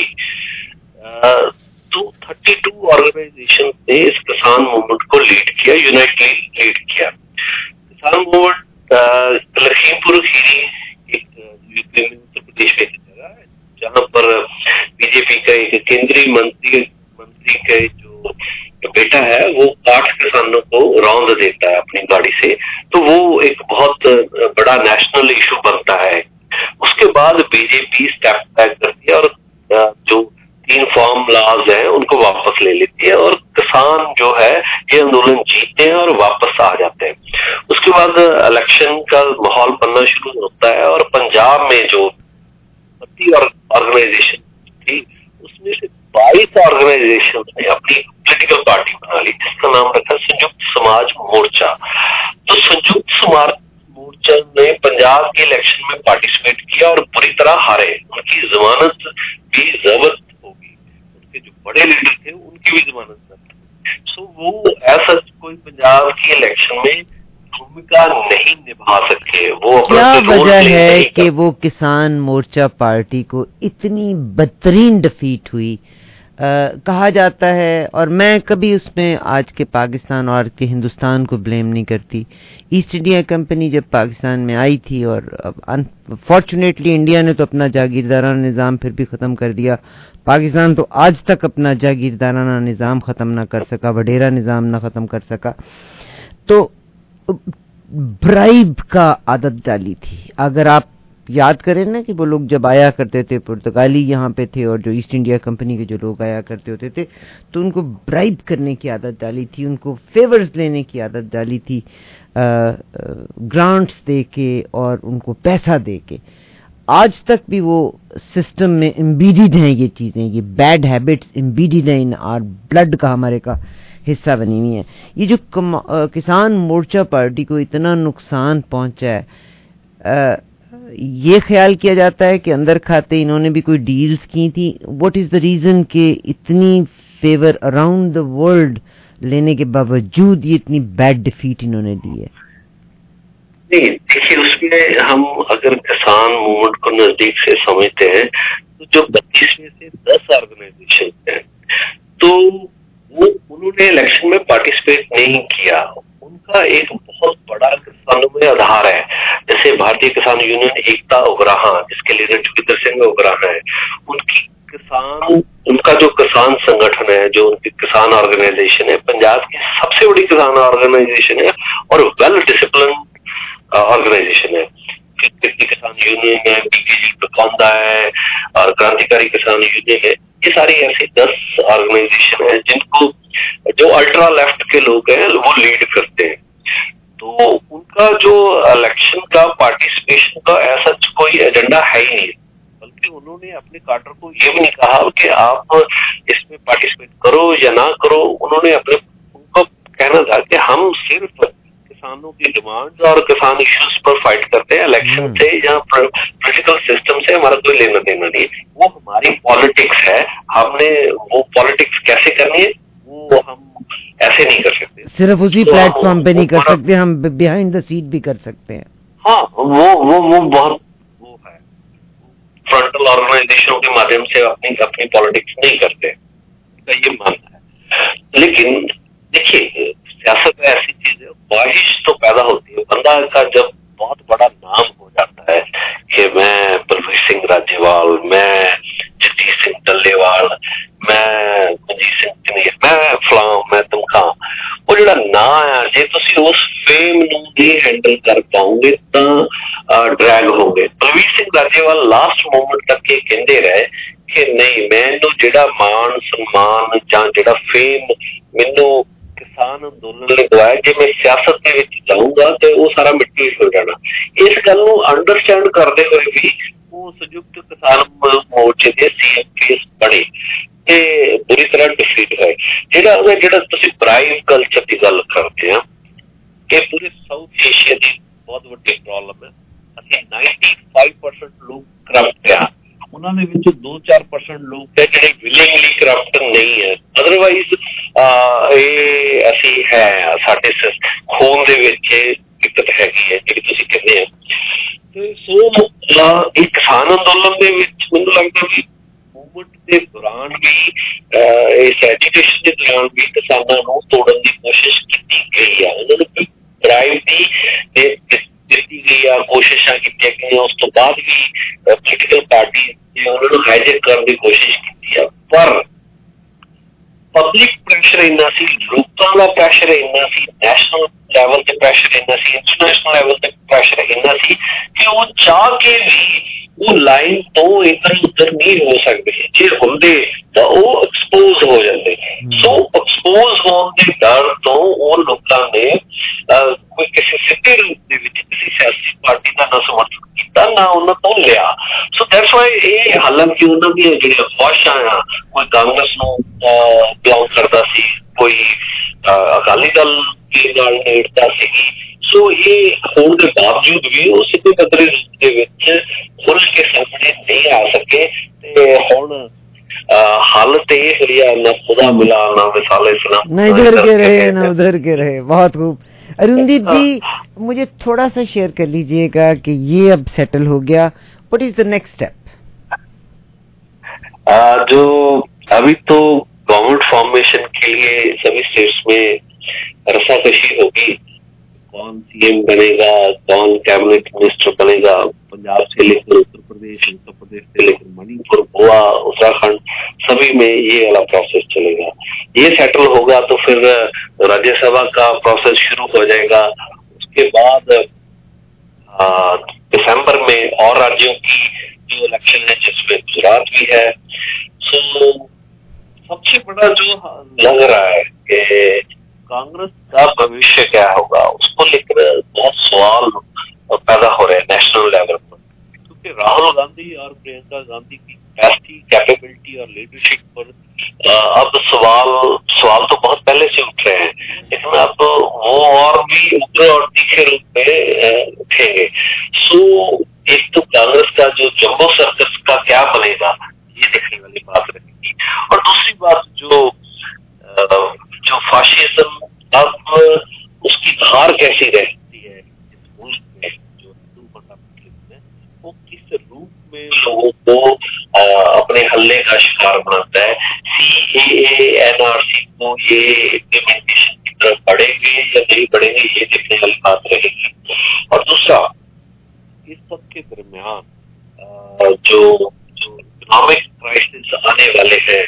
N: तो थर्टी टू ऑर्गेनाइजेशन ने इस किसान मूवमेंट को लीड किया, यूनाइटली लीड किया। किसान मूवमेंट लखीमपुर खीरी एक यूपी में उत्तर प्रदेश में जगह है जहाँ पर बीजेपी का एक केंद्रीय मंत्री मंत्री के जो, जो बेटा है वो आठ किसानों को रौंद देता है अपनी गाड़ी से, तो वो एक बहुत बड़ा नेशनल इशू बनता है। उसके बाद बीजेपी स्टेप बैक करती है और जो तीन फार्म लॉज हैं उनको वापस ले लेती है और किसान जो है ये आंदोलन जीतते हैं और वापस आ जाते हैं। उसके बाद इलेक्शन का माहौल बनना शुरू होता है और पंजाब में जो पति ऑर्गेनाइजेशन थी उसमें से बाईस ऑर्गेनाइजेशन ने अपनी पॉलिटिकल पार्टी बना ली जिसका नाम रखा संयुक्त समाज मोर्चा। तो संयुक्त समाज मोर्चा ने पंजाब के इलेक्शन में पार्टिसिपेट किया और पूरी तरह हारे, उनकी जमानत भी जब्त होगी, उनके जो बड़े लीडर थे उनकी भी जमानत जब्त। सो वो ऐसा कोई पंजाब की इलेक्शन में भूमिका नहीं निभा सके। वो
A: क्या वजह है कि वो किसान मोर्चा पार्टी को इतनी बदतरीन डिफीट हुई? आ, कहा जाता है, और मैं कभी उसमें आज के पाकिस्तान और के हिंदुस्तान को ब्लेम नहीं करती। ईस्ट इंडिया कंपनी जब पाकिस्तान में आई थी और अनफॉर्चुनेटली इंडिया ने तो अपना जागीरदाराना निज़ाम फिर भी ख़त्म कर दिया, पाकिस्तान तो आज तक अपना जागीरदाराना निज़ाम ख़त्म ना कर सका, वडेरा निज़ाम ना ख़त्म कर सका, तो ब्राइब का आदत डाली थी। अगर आप याद करें ना कि वो लोग जब आया करते थे, पुर्तगाली यहाँ पे थे और जो ईस्ट इंडिया कंपनी के जो लोग आया करते होते थे, तो उनको ब्राइब करने की आदत डाली थी, उनको फेवर्स लेने की आदत डाली थी, ग्रांट्स दे के और उनको पैसा दे के। आज तक भी वो सिस्टम में एम्बीडेड हैं ये चीज़ें, ये बैड हैबिट्स एम्बीडेड हैं इन आर ब्लड का, हमारे का हिस्सा बनी हुई है। ये जो किसान मोर्चा पार्टी को इतना नुकसान पहुंचा है, आ, ये ख्याल किया जाता है कि अंदर खाते इन्होंने भी कोई डील्स की थी। व्हाट इज द रीजन कि इतनी फेवर अराउंड द वर्ल्ड लेने के बावजूद ये इतनी बैड डिफीट इन्होंने दी है?
N: नहीं, देखिए उसमें हम अगर किसान मूवमेंट को नजदीक से समझते हैं तो जो बत्तीस में से दस ऑर्गेनाइजेशन हैं तो वो उन्होंने इलेक्शन में पार्टिसिपेट नहीं किया। उनका एक बहुत बड़ा किसानों में आधार है, जैसे भारतीय किसान यूनियन एकता उगराहा जिसके लीडर जोगिंदर सिंह उगराहा है, उनकी किसान उनका जो किसान संगठन है, जो उनकी किसान ऑर्गेनाइजेशन है, पंजाब की सबसे बड़ी किसान ऑर्गेनाइजेशन है और वेल डिसिप्लिन ऑर्गेनाइजेशन है। किसान यूनियन है, बीकेजी प्रकौंदा है और क्रांतिकारी किसान यूनियन है, ये सारी ऐसी दस ऑर्गेनाइजेशन है जिनको जो अल्ट्रा लेफ्ट के लोग हैं वो लीड करते हैं। तो उनका जो इलेक्शन का पार्टिसिपेशन का ऐसा कोई एजेंडा है ही नहीं, बल्कि उन्होंने अपने कार्टर को ये भी नहीं कहा कि आप इसमें पार्टिसिपेट करो या ना करो। उन्होंने अपने उनको कहना था कि हम सिर्फ किसानों की डिमांड और किसान इश्यूज पर फाइट करते हैं, इलेक्शन से या पॉलिटिकल सिस्टम से हमारा कोई लेना देना नहीं, वो हमारी पॉलिटिक्स है, हमने वो पॉलिटिक्स कैसे करनी है वो हम ऐसे नहीं कर सकते।
A: सिर्फ उसी तो प्लेटफॉर्म पे नहीं कर सकते, हम बिहाइंड द सीट भी कर सकते हैं।
N: हाँ, वो वो वो बहुत वो है, फ्रंटल ऑर्गेनाइजेशनों के माध्यम से अपनी अपनी पॉलिटिक्स नहीं करते, ये मानना है। लेकिन देखिए, सियासत ऐसी चीज है, ख्वाहिश तो पैदा होती है। बंदा का जब बहुत बड़ा नाम हो जाता है कि मैं बलवीर सिंह राजेवाल, मैं जगजीत सिंह डल्लेवाल, मैं कुलजीत सिंह कनेर, मैं फलां, मैं तमखां, वो जो ना है, जे तुसी उस फेम नूं नहीं हैंडल कर पाओगे तो ड्रैग होंगे। बलवीर सिंह राजेवाल लास्ट मोमेंट तक ये कहते रहे कि नहीं, मैनू जेड़ा मान सम्मान जां जेड़ा फेम मैनू किसान अंदोलन ने दवाया, जे मैं सियासत के विच जाऊंगा तो वो सारा मिट्टी हो जाना। इस गल नूं अंडरस्टैंड करते हुए भी वो संयुक्त किसान मोर्चे के सीएम फेस बने ते बुरी तरह डिफीट होए। जेड़ा जेड़ा तुसीं ब्राइब कल्चर की गल करते हैं कि पूरे साउथ एशिया की बहुत वड्डी प्रॉब्लम है, ਅਸੀਂ ninety-five percent लोग करप्ट ਆ, ਉਹਨਾਂ ਦੇ ਵਿੱਚ two to four percent ਲੋਕ ਹੈ ਜਿਹੜੇ ਵਿਲਿੰਗਲੀ ਕਰਪਟ ਨਹੀਂ ਹੈ। ਅਦਰਵਾਈਜ਼ ਇਹ ਅਸੀਂ ਹੈ ਸਾਡੇ ਖੂਨ ਦੇ ਵਿੱਚ ਦਿੱਕਤ ਹੈਗੀ ਹੈ ਜਿਹੜੀ ਤੁਸੀਂ ਕਹਿੰਦੇ ਆ। ਤੇ ਸੋ ਇਹ ਕਿਸਾਨ ਅੰਦੋਲਨ ਦੇ ਵਿੱਚ ਮੈਨੂੰ ਲੱਗਦਾ ਵੀ ਮੂਵਮੈਂਟ ਦੇ ਦੌਰਾਨ ਵੀ ਇਸ ਐਜੀਟੇਸ਼ਨ ਦੇ ਦੌਰਾਨ ਵੀ ਕਿਸਾਨਾਂ ਨੂੰ ਤੋੜਨ ਦੀ ਕੋਸ਼ਿਸ਼ ਕੀਤੀ ਗਈ ਆ। ਉਹਨਾਂ ਨੂੰ ਡਰਾਈਵ ਦੀ ਦਿੱਤੀ ਗਈ ਆ, ਕੋਸ਼ਿਸ਼ਾਂ ਕੀਤੀਆਂ ਗਈਆਂ। ਉਸ ਤੋਂ ਬਾਅਦ ਵੀ ਪੋਲੀਟੀਕਲ ਪਾਰਟੀ ਨੇ ਉਹਨਾਂ ਨੂੰ ਹਾਈਜੈਕ ਕਰਨ ਦੀ ਕੋਸ਼ਿਸ਼ ਕੀਤੀ ਆ, ਪਰ ਪਬਲਿਕ ਪ੍ਰੈਸ਼ਰ ਇੰਨਾ ਸੀ, ਲੋਕਾਂ ਦਾ ਪ੍ਰੈਸ਼ਰ ਇੰਨਾ ਸੀ, ਨੈਸ਼ਨਲ ਲੈਵਲ ਤੇ ਪ੍ਰੈਸ਼ਰ ਇੰਨਾ ਸੀ, ਇੰਟਰਨੈਸ਼ਨਲ ਲੈਵਲ ਤੇ ਪ੍ਰੈਸ਼ਰ ਇੰਨਾ ਸੀ ਕਿ ਉਹ ਚਾਹ ਕੇ ਵੀ ਉਹ ਲਾਈਨ ਤੋਂ ਇੱਧਰ ਉੱਧਰ ਨਹੀਂ ਹੋ ਸਕਦੇ। ਜੇ ਹੁੰਦੇ ਤਾਂ ਉਹ ਐਕਸਪੋਜ਼ ਹੋ ਜਾਂਦੇ। ਸੋ ਐਕਸਪੋਜ਼ ਹੋਣ ਦੇ ਡਰ ਤੋਂ ਉਹ ਲੋਕਾਂ ਨੇ ਕੋਈ ਕਿਸੇ ਸਿੱਧੇ ਰੂਪ ਦੇ ਵਿੱਚ ਕਿਸੇ ਸਿਆਸੀ ਪਾਰਟੀ ਦਾ ਨਾ ਸਮਰਥਨ ਕੀਤਾ ਨਾ ਉਹਨਾਂ ਤੋਂ ਲਿਆ। ਸੋ ਦੈਟਸ ਵਾਈ ਇਹ ਹਾਲਾਂਕਿ ਉਹਨਾਂ ਦੀਆਂ ਜਿਹੜੀਆਂ ਖੁਆਇਸ਼ਾਂ ਆ, ਕੋਈ ਕਾਂਗਰਸ ਨੂੰ ਬਿਲੋਂਗ ਕਰਦਾ ਸੀ, ਕੋਈ ਅਕਾਲੀ ਦਲ ਦੇ ਨਾਲ ਨੇੜਤਾ ਸੀਗੀ। ਸੋ ਇਹ ਹੋਣ ਦੇ ਬਾਵਜੂਦ ਵੀ ਉਹ ਸਿੱਧੇ ਪੱਧਰੇ ਰੂਪ ਦੇ ਵਿੱਚ ਖੁੱਲ ਕੇ ਸਾਹਮਣੇ ਨਹੀਂ ਆ ਸਕੇ। ਤੇ ਹੁਣ حال تے یہ نہ خدا ملا نہ وصال اسلام،
A: نہ ادھر کے رہے نہ ادھر کے رہے۔ بہت خوب ارندیپ جی، مجھے تھوڑا سا شیئر کر لیجئے گا کہ یہ اب سیٹل ہو گیا، what is the next step?
N: جو ابھی تو گورنمنٹ فارمیشن کے لیے سبھی اسٹیٹس میں رسا کشی ہوگی، کون سی ایم بنے گا، کون کیبنٹ منسٹر بنے گا، پنجاب سے لے کر اتر پردیش، اتر پردیش سے لے کر منی پور، گوا، اتراکھنڈ، سبھی میں یہ والا پروسیس چلے گا۔ یہ سیٹل ہوگا تو پھر راجیہ سبھا کا پروسیس شروع ہو جائے گا۔ اس کے بعد دسمبر میں اور راجیوں کی جو الیکشن ہے جس میں گجرات بھی ہے۔ سو سب سے بڑا جو لگ رہا ہے کہ کانگریس کا بھوشیہ کیا ہوگا، اس کو لے کر بہت سوال پیدا ہو رہے ہیں نیشنل لیول پر، کیونکہ راہل گاندھی اور پرینکا گاندھی کی کیپیسٹی کیپیبلٹی اور لیڈرشپ پر اب سوال سوال تو بہت پہلے سے اٹھ رہے ہیں، لیکن اب وہ اور بھی اگرے اور تیکھے روپ میں اٹھیں گے۔ سو ایک تو کانگریس کا جو جمبو سرکس کا کیا بنے گا، یہ دیکھنے والی بات رہے گی، اور دوسری بات جو جو فاشزم اب اس کی دھار کیسی رہتی ہے اس ملک میں، جو ہندو فنڈامنٹلزم ہے وہ کس روپ میں لوگوں کو اپنے حلے کا شکار بناتا ہے۔ سی اے اے این آر سی کو یہ امپلیمنٹیشن کی طرف بڑھیں گے یا نہیں بڑھیں گے، یہ دیکھنے والی بات رہے گی۔ اور دوسرا، اس سب کے درمیان جو جو اکنامک کرائسس آنے والے ہیں،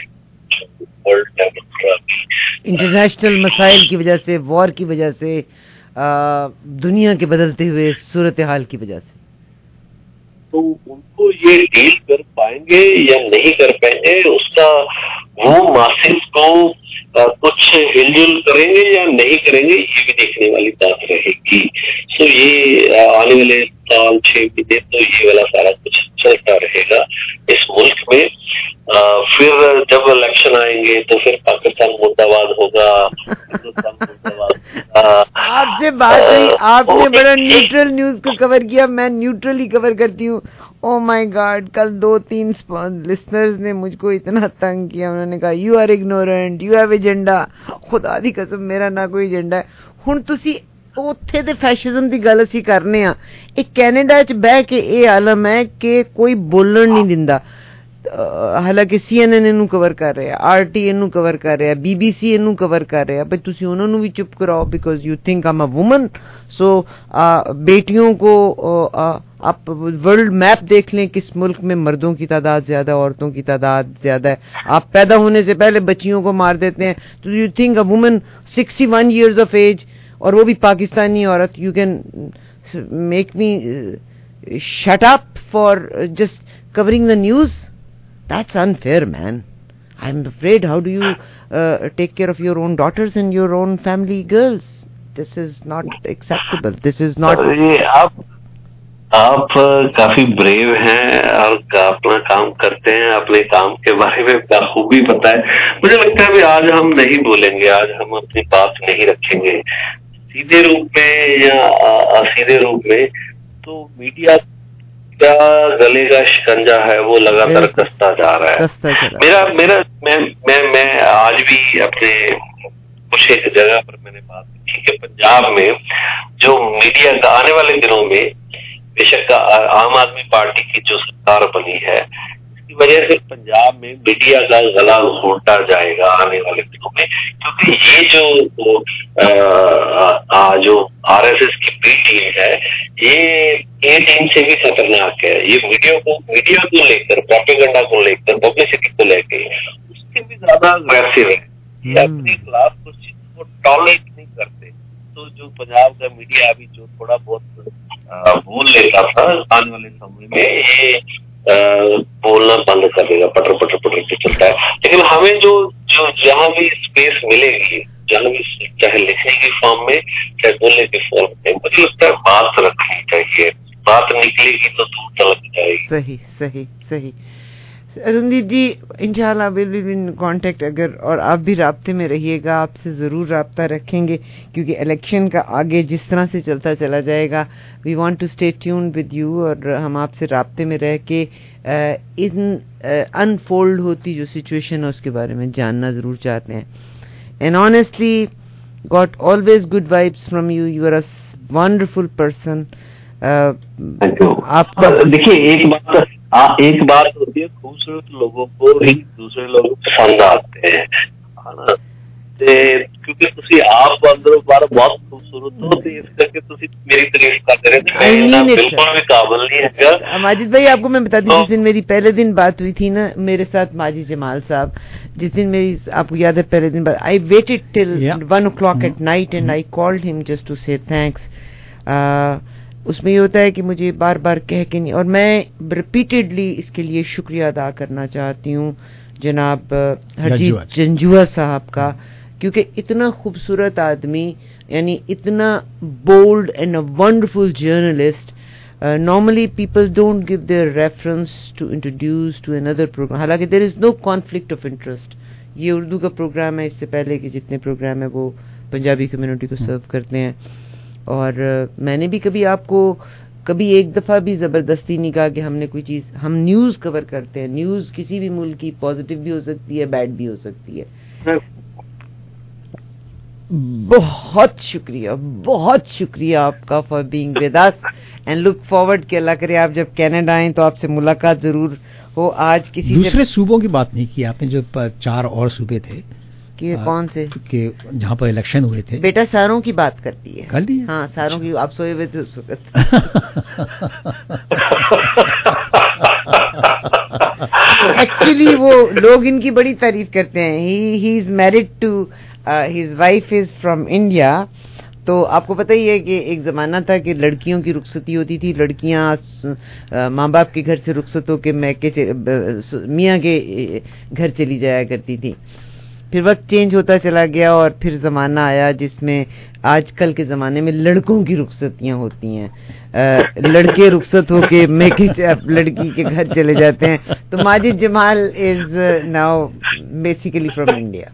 A: انٹرنیشنل مسائل کی وجہ سے، وار کی وجہ سے، دنیا کے بدلتے ہوئے صورتحال کی وجہ سے،
N: तो उनको ये डील कर पाएंगे या नहीं कर पाएंगे, उसका वो मासिस को आ, कुछ हिलजुल करेंगे या नहीं करेंगे, ये भी देखने वाली बात रहेगी। सो ये आने वाले साल छह महीने तो ये वाला सारा कुछ चलता रहेगा इस मुल्क में। आ, फिर जब इलेक्शन आएंगे तो फिर पाकिस्तान मुर्दाबाद होगा, हिंदुस्तान मुर्दाबाद।
A: आपसे बात हुई, आपने बड़ा न्यूट्रल न्यूज को कवर किया, मैं न्यूट्रली कवर करती हूँ। ओ माय गॉड, कल दो तीन लिसनर्स ने मुझको इतना तंग किया, उन्होंने कहा you are ignorant, you have agenda. खुदा दी कसम मेरा ना कोई एजेंडा है। हुण तुसी ਉੱਥੇ ਦੇ ਫੈਸ਼ਿਜ਼ਮ ਦੀ ਗੱਲ ਅਸੀਂ ਕਰਨੇ ਆ, ਇਹ ਕੈਨੇਡਾ 'ਚ ਬਹਿ ਕੇ ਇਹ ਆਲਮ ਹੈ ਕਿ ਕੋਈ ਬੋਲਣ ਨਹੀਂ ਦਿੰਦਾ। ਹਾਲਾਂਕਿ ਸੀ ਐਨ ਐਨ ਇਹਨੂੰ ਕਵਰ ਕਰ ਰਿਹਾ, ਆਰ ਟੀ ਇਹਨੂੰ ਕਵਰ ਕਰ ਰਿਹਾ, ਬੀ ਬੀ ਸੀ ਇਹਨੂੰ ਕਵਰ ਕਰ ਰਿਹਾ, ਬਈ ਤੁਸੀਂ ਉਹਨਾਂ ਨੂੰ ਵੀ ਚੁੱਪ ਕਰਾਓ because you think I am a woman. So बेटियों को आप वर्ल्ड मैप देख लें, किस मुल्क में मर्दों की तादाद ज्यादा, औरतों की तादाद ज्यादा है। आप पैदा होने से पहले बच्चियों को मार देते हैं, तो you think a woman sixty one years of age, और वो भी पाकिस्तानी औरत, you can make me shut up for just covering the news? That's unfair, man. I'm afraid, how do you uh, take care of your own daughters and your own family girls? This is not acceptable. This is not...
N: ये आप आप काफी brave हैं और अपना काम करते हैं, अपने काम के बारे में बखूबी पता है। मुझे लगता है भी आज हम नहीं बोलेंगे, आज हम अपनी बात नहीं रखेंगे सीधे रूप में या असीधे रूप में, तो मीडिया का गले का शिकंजा है वो लगातार कसता जा रहा है। मेरा मेरा मैं मैं मैं आज भी अपने कुछ एक जगह पर मैंने बात की कि पंजाब में जो मीडिया का आने वाले दिनों में, बेशक आम आदमी पार्टी की जो सरकार बनी है, इसकी वजह से पंजाब में मीडिया का गला घोटा जाएगा आने वाले दिनों में, क्योंकि ये जो आ, आ, जो आर एस एस की बी टीम है, ये ए टीम से भी खतरनाक है। ये मीडिया को मीडिया को लेकर, प्रोपेगेंडा को लेकर, पब्लिसिटी को लेकर उससे भी ज्यादा अग्रेसिव है। ये अपने खिलाफ कुछ चीजों को टॉलरेट नहीं करते। तो जो पंजाब का मीडिया अभी जो थोड़ा बहुत बोल लेता था, आने वाले समय में ये आ, बोलना बंद कर देगा, पटर पटर पटर के चलता है। लेकिन हमें जो जो जहाँ भी स्पेस मिलेगी, जहाँ भी, चाहे लिखने की फॉर्म में, चाहे बोलने की फॉर्म में, मुझे लगता है बात रखनी चाहिए। बात निकलेगी तो दूर तक जाएगी।
A: सही सही सही। अरुणदीप जी, इंशाल्लाह विल बी इन कांटेक्ट, अगर और आप भी राब्ते में रहिएगा, आपसे ज़रूर राब्ता रखेंगे, क्योंकि इलेक्शन का आगे जिस तरह से चलता चला जाएगा, we want to stay tune with you, और हम आपसे राब्ते में रह के इन अनफोल्ड होती जो सिचुएशन है उसके बारे में जानना ज़रूर चाहते हैं। And honestly got always good vibes from you, you are a wonderful person.
N: आपका देखिए, एक बात आ, एक बात होती है, खूबसूरत लोगों को ही दूसरे लोग पसंद आते हैं, क्योंकि तुसी आप अंदरों बार बहुत खूबसूरत हो, तो इस करके तुसी मेरी तारीफ करते रहे। मैं बिल्कुल भी काबिल नहीं है।
A: माजिद भाई, आपको मैं बता दूं, जिस दिन मेरी पहले दिन बात हुई थी ना मेरे साथ माजिद जमाल साहब, जिस दिन मेरी, आपको याद है पहले दिन बात, I waited till one o'clock at night and I called him just to say thanks. उसमें ये होता है कि मुझे बार बार कह के नहीं, और मैं रिपीटेडली इसके लिए शुक्रिया अदा करना चाहती हूँ जनाब हरजीत जंजुआ साहब का, क्योंकि इतना खूबसूरत आदमी, यानी इतना bold and a wonderful journalist, normally people don't give their reference to introduce to another programme. हालांकि there is no conflict of interest. ये उर्दू का प्रोग्राम है, इससे पहले के जितने प्रोग्राम है वो पंजाबी कम्युनिटी को सर्व करते हैं। और uh, मैंने भी कभी आपको कभी एक दफा भी जबरदस्ती नहीं कहा कि हमने कोई चीज, हम न्यूज कवर करते हैं, न्यूज किसी भी मुल्क की पॉजिटिव भी हो सकती है, बैड भी हो सकती है। बहुत शुक्रिया, बहुत शुक्रिया आपका for being with us, and look forward कि अल्लाह करे आप जब कनाडा आए तो आपसे मुलाकात जरूर हो। आज किसी
B: दूसरे सूबों की बात नहीं की आपने, जो चार और सूबे थे
A: कि कौन से
B: कि जहाँ पर इलेक्शन हुए थे।
A: बेटा सारों की बात करती है,
B: कर ली?
A: हाँ, सारों की। आप सोए हुए थे उस वक्त। एक्चुअली वो लोग इनकी बड़ी तारीफ करते हैं। He he is married to, his wife is from India, تو آپ کو پتہ ہی ہے کہ ایک زمانہ تھا کہ لڑکیوں کی رخصتی ہوتی تھی, لڑکیاں ماں باپ کے گھر سے رخصت ہو کے میکے میاں کے گھر چلی جایا کرتی تھی. پھر وقت چینج ہوتا چلا گیا اور پھر زمانہ آیا جس میں آج کل کے زمانے میں لڑکوں کی رخصتیاں ہوتی ہیں, لڑکے رخصت ہو کے میکے لڑکی کے گھر چلے جاتے ہیں. تو Majid Jamal is now basically from India.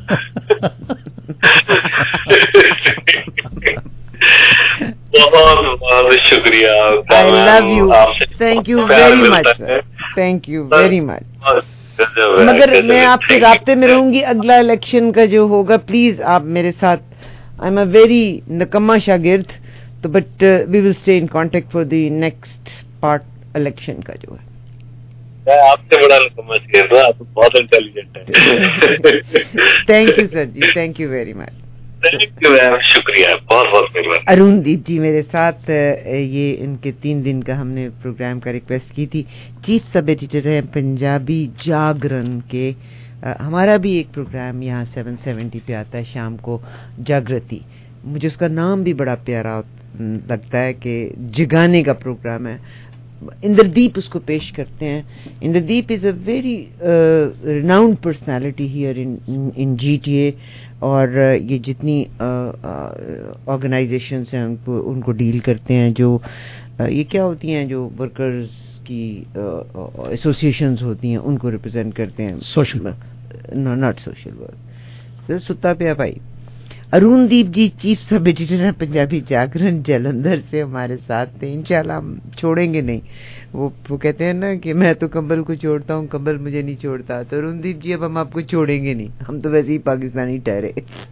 N: بہت بہت شکریہ.
A: I love you, thank you very much sir, thank you very much. مگر میں آپ کے رابطے میں رہوں گی اگلا الیکشن کا جو ہوگا, پلیز آپ میرے ساتھ. آئی ایم اے ویری نکما شاگرد, تو but we will stay in contact for the next part election کا جو ہے.
N: میں آپ سے بڑا نکما شاگرد ہوں, آپ بہت انٹیلیجنٹ ہیں.
A: Thank you sir ji, thank you very much.
N: شکریہ, بہت بہت مہربانی.
A: ارون دیپ جی میرے ساتھ, یہ ان کے تین دن کا ہم نے پروگرام کا ریکویسٹ کی تھی. چیف سب ایڈیٹر ہیں پنجابی جاگرن کے. ہمارا بھی ایک پروگرام یہاں سیون سیونٹی پہ آتا ہے شام کو, جاگرتی. مجھے اس کا نام بھی بڑا پیارا لگتا ہے کہ جگانے کا پروگرام ہے. اندردیپ اس کو پیش کرتے ہیں. Inderdeep is a very renowned personality here in G T A, اور یہ جتنی آرگنائزیشنس ہیں ان کو ان کو ڈیل کرتے ہیں. جو یہ کیا ہوتی ہیں, جو ورکرز کی ایسوسیشنز ہوتی ہیں ان کو ریپرزینٹ کرتے ہیں.
B: Social
A: no not social work. ستا پیا بھائی. Arundeep ji chief sub editor ہیں پنجابی جاگرن جلندھر سے ہمارے ساتھ تھے. انشاءاللہ ہم چھوڑیں گے نہیں. وہ وہ کہتے ہیں نا کہ میں تو کمبل کو چھوڑتا ہوں, کمبل مجھے نہیں چھوڑتا. تو ارون دیپ جی اب ہم آپ کو چھوڑیں گے نہیں, ہم تو ویسے ہی پاکستانی ٹھہرے.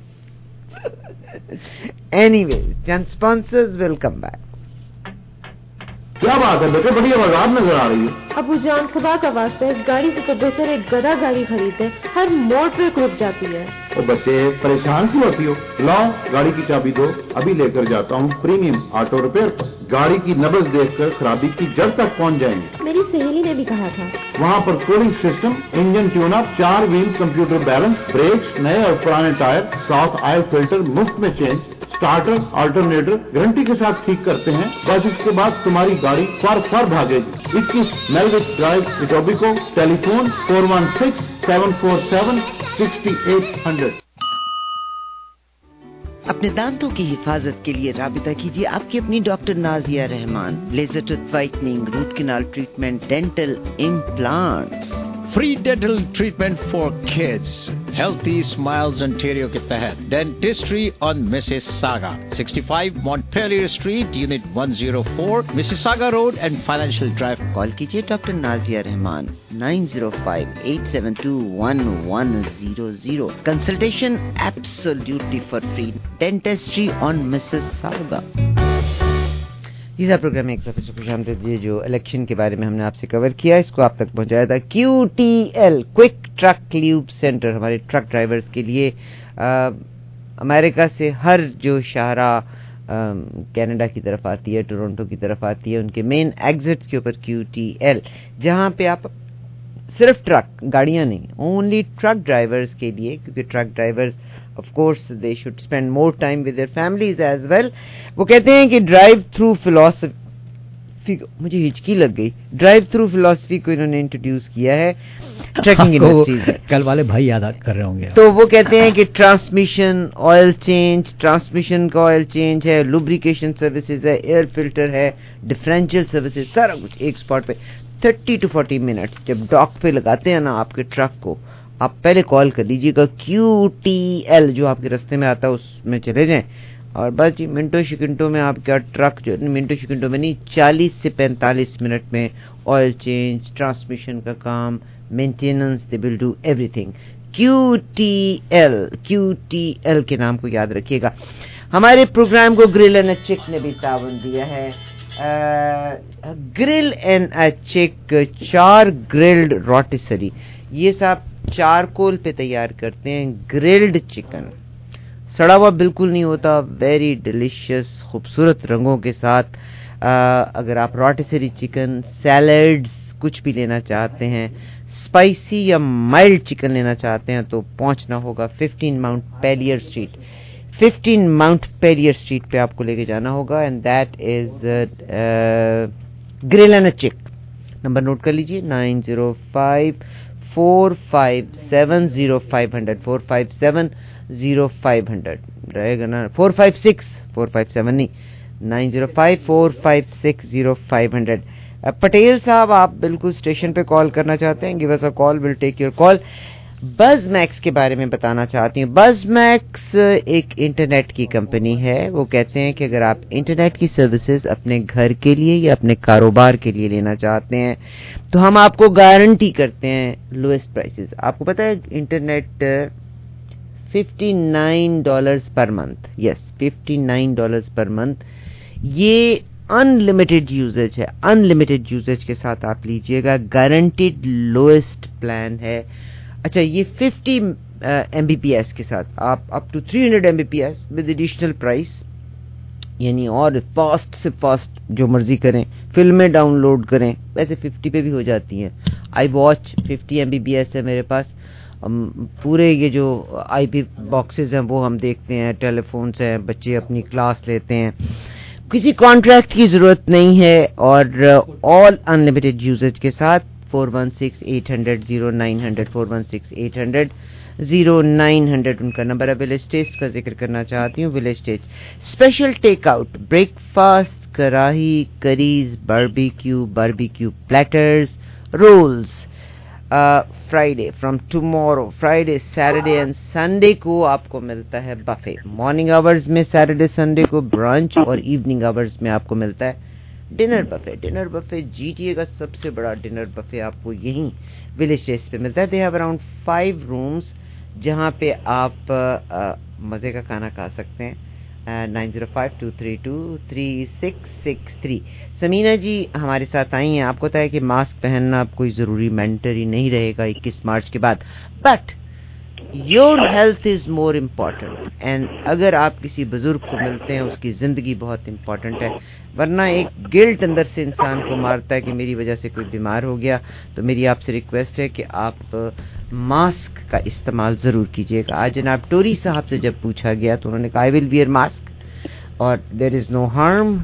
A: اینی ویز, چند اسپانسرز ول کم بیک.
O: کیا بات ہے بیٹے, بڑی آواز نظر آ رہی ہے.
P: ابو جان خدا کا واسطہ اس گاڑی سے تو بہتر ایک گدا گاڑی خریدے, ہر موڑ پہ رک جاتی ہے.
O: او بچے پریشان کیوں ہوتی ہو, لاؤ گاڑی کی چابی دو, ابھی لے کر جاتا ہوں پریمیم آٹو ریپیئر پر. گاڑی کی نبض دیکھ کر خرابی کی جڑ تک پہنچ جائیں گے.
P: میری سہیلی نے بھی کہا تھا.
O: وہاں پر cooling system, engine tune up, چار ویل کمپیوٹر بیلنس, بریکس نئے اور پرانے ٹائر, ساتھ آئل فلٹر مفت میں چینج, اسٹارٹر آلٹرنیٹر گارنٹی کے ساتھ ٹھیک کرتے ہیں. بس اس کے بعد تمہاری گاڑی فر فر بھاگے گی. اکیس Millwick drive Etobicoke, telephone four one six seven four seven sixty eight hundred.
A: اپنے دانتوں کی حفاظت کے لیے رابطہ کیجیے آپ کی اپنی doctor Nazia Rehman. Laser tooth whitening, root canal treatment, dental implants.
C: Free dental treatment for kids. Healthy smiles Ontario کے تحت dentistry on Mississauga, sixty five Montpellier street, unit one zero four, Mississauga road and financial drive.
A: Call کیجیے doctor Nazia Rehman nine zero five eight seven two one one zero zero. Consultation absolutely for free. Dentistry on Mississauga. یہ سا programme ایک دفعہ سے خوش آمدید. یہ جو الیکشن کے بارے میں ہم نے آپ سے کور کیا, اس کو آپ تک پہنچایا تھا Q T L, quick truck lube centre, ہمارے ٹرک ڈرائیورز کے لیے. امریکہ سے ہر جو شاہراہ کینیڈا کی طرف آتی ہے, ٹورنٹو کی طرف آتی ہے, ان کے مین ایگزٹ کے اوپر کیو ٹی ایل, جہاں پہ آپ صرف ٹرک, گاڑیاں نہیں, اونلی ٹرک ڈرائیورز کے لیے, کیونکہ truck drivers of course they should spend more time with their families as well. وہ کہتے ہیں کہ ڈرائیو تھرو فلاسفی, مجھے ہچکی لگ گئی, ڈرائیو تھرو فلاسفی کو انہوں نے انٹروڈیوس کیا ہے ٹرکنگ انڈسٹریز.
B: کل والے بھائی یاد کر رہے ہوں گے.
A: تو وہ کہتے ہیں کہ ٹرانسمیشن آئل چینج, ٹرانسمیشن کا آئل چینج ہے, لوبریکیشن سروسز ہے, ایئر فلٹر ہے, ڈفرینشیل سروسز, سارا کچھ ایک اسپاٹ پہ. تھرٹی ٹو فورٹی منٹ جب ڈاک پہ لگاتے ہیں نا آپ کے ٹرک کو, آپ پہلے کال کر لیجیے گا کیو ٹی ایل جو آپ کے رستے میں آتا ہے, اس میں چلے جائیں, اور بس جی منٹوں سیکنڈوں میں آپ کا ٹرک جو, منٹوں سیکنڈوں میں نہیں, چالیس سے پینتالیس منٹ میں آئل چینج, ٹرانسمیشن کا کام, maintenance, they will do everything. Q T L, Q T L کے نام کو یاد رکھیے گا. ہمارے پروگرام کو گرل اینڈ چک نے بھی تعاون دیا ہے. گرل اینڈ چک, چار گرلڈ روٹیسری, یہ صاحب چارکول پہ تیار کرتے ہیں گرلڈ چکن, سڑا ہوا بالکل نہیں ہوتا, ویری ڈیلیشیس, خوبصورت رنگوں کے ساتھ. آ, اگر آپ روٹیسری چکن, سیلڈز کچھ بھی لینا چاہتے ہیں, اسپائسی یا مائلڈ چکن لینا چاہتے ہیں, تو پہنچنا ہوگا fifteen Montpellier street. Fifteen Montpellier street पे आपको लेके जाना होगा, and that is Grill and Chick. Number नोट कर लीजिए, nine zero five four five seven zero five hundred, four five seven zero five hundred रहेगा ना, four five six, four five seven नहीं, nine zero five four five six zero five hundred. Patel Sahab, आप बिल्कुल station पे call करना चाहते हैं, give us a call, will take your call. Buzz Max के बारे में बताना चाहती हूँ. बज मैक्स एक इंटरनेट की कंपनी है. वो कहते हैं कि अगर आप इंटरनेट की सर्विसेज अपने घर के लिए या अपने कारोबार के लिए लेना चाहते हैं तो हम आपको गारंटी करते हैं लोएस्ट प्राइसेस. आपको पता है internet fifty nine dollars per month, yes fifty nine dollars per month. ये अनलिमिटेड यूजेज है, अनलिमिटेड यूजेज के साथ आप लीजिएगा, गारंटीड लोएस्ट प्लान है. अच्छा, ये फिफ्टी एमबीपीएस के साथ आप up to three hundred Mbps with additional price, यानी और फास्ट से फास्ट जो मर्जी करें, फिल्में डाउनलोड करें, वैसे फिफ्टी पे भी हो जाती हैं. आई वॉच फिफ्टी एमबीपीएस है मेरे पास. पूरे ये जो आईपी बॉक्सेस हैं वो हम देखते हैं, टेलीफोन्स हैं, बच्चे अपनी क्लास लेते हैं, किसी कॉन्ट्रैक्ट की जरूरत नहीं है, और ऑल अनलिमिटेड यूजेज के साथ. Four one six eight hundred zero nine hundred, four one six eight hundred zero nine hundred उनका नंबर है. विलेज टेस्ट का जिक्र करना चाहती हूँ. Village Taste special take out, breakfast, karahi, curries, barbecue, barbecue platters, rolls. Friday from tomorrow, Friday, Saturday and Sunday को आपको मिलता है बफे. मॉर्निंग आवर्स में सैटरडे संडे को ब्रंच, और इवनिंग आवर्स में आपको मिलता है dinner buffet. Dinner buffet GTA का सबसे बड़ा डिनर बफे आपको यहीं विलेज टेस्ट पे मिलता है. They have around five rooms जहां पे आप आ, मजे का खाना खा सकते हैं. Nine zero five two three two three six six three. Samina ji हमारे साथ आई हैं. आपको पता है कि मास्क पहनना अब कोई ज़रूरी मैंडेटरी नहीं रहेगा इक्कीस मार्च के बाद, but your health is more important. And अगर आप किसी बुजुर्ग को मिलते हैं, उसकी ज़िंदगी बहुत इम्पॉर्टेंट है, वरना एक गिल्ट अंदर से इंसान को मारता है कि मेरी वजह से कोई बीमार हो गया. तो मेरी आपसे रिक्वेस्ट है कि आप मास्क का इस्तेमाल ज़रूर कीजिएगा. आज जनाब टोरी साहब से जब पूछा गया तो उन्होंने कहा आई विल वियर मास्क, और there is no harm.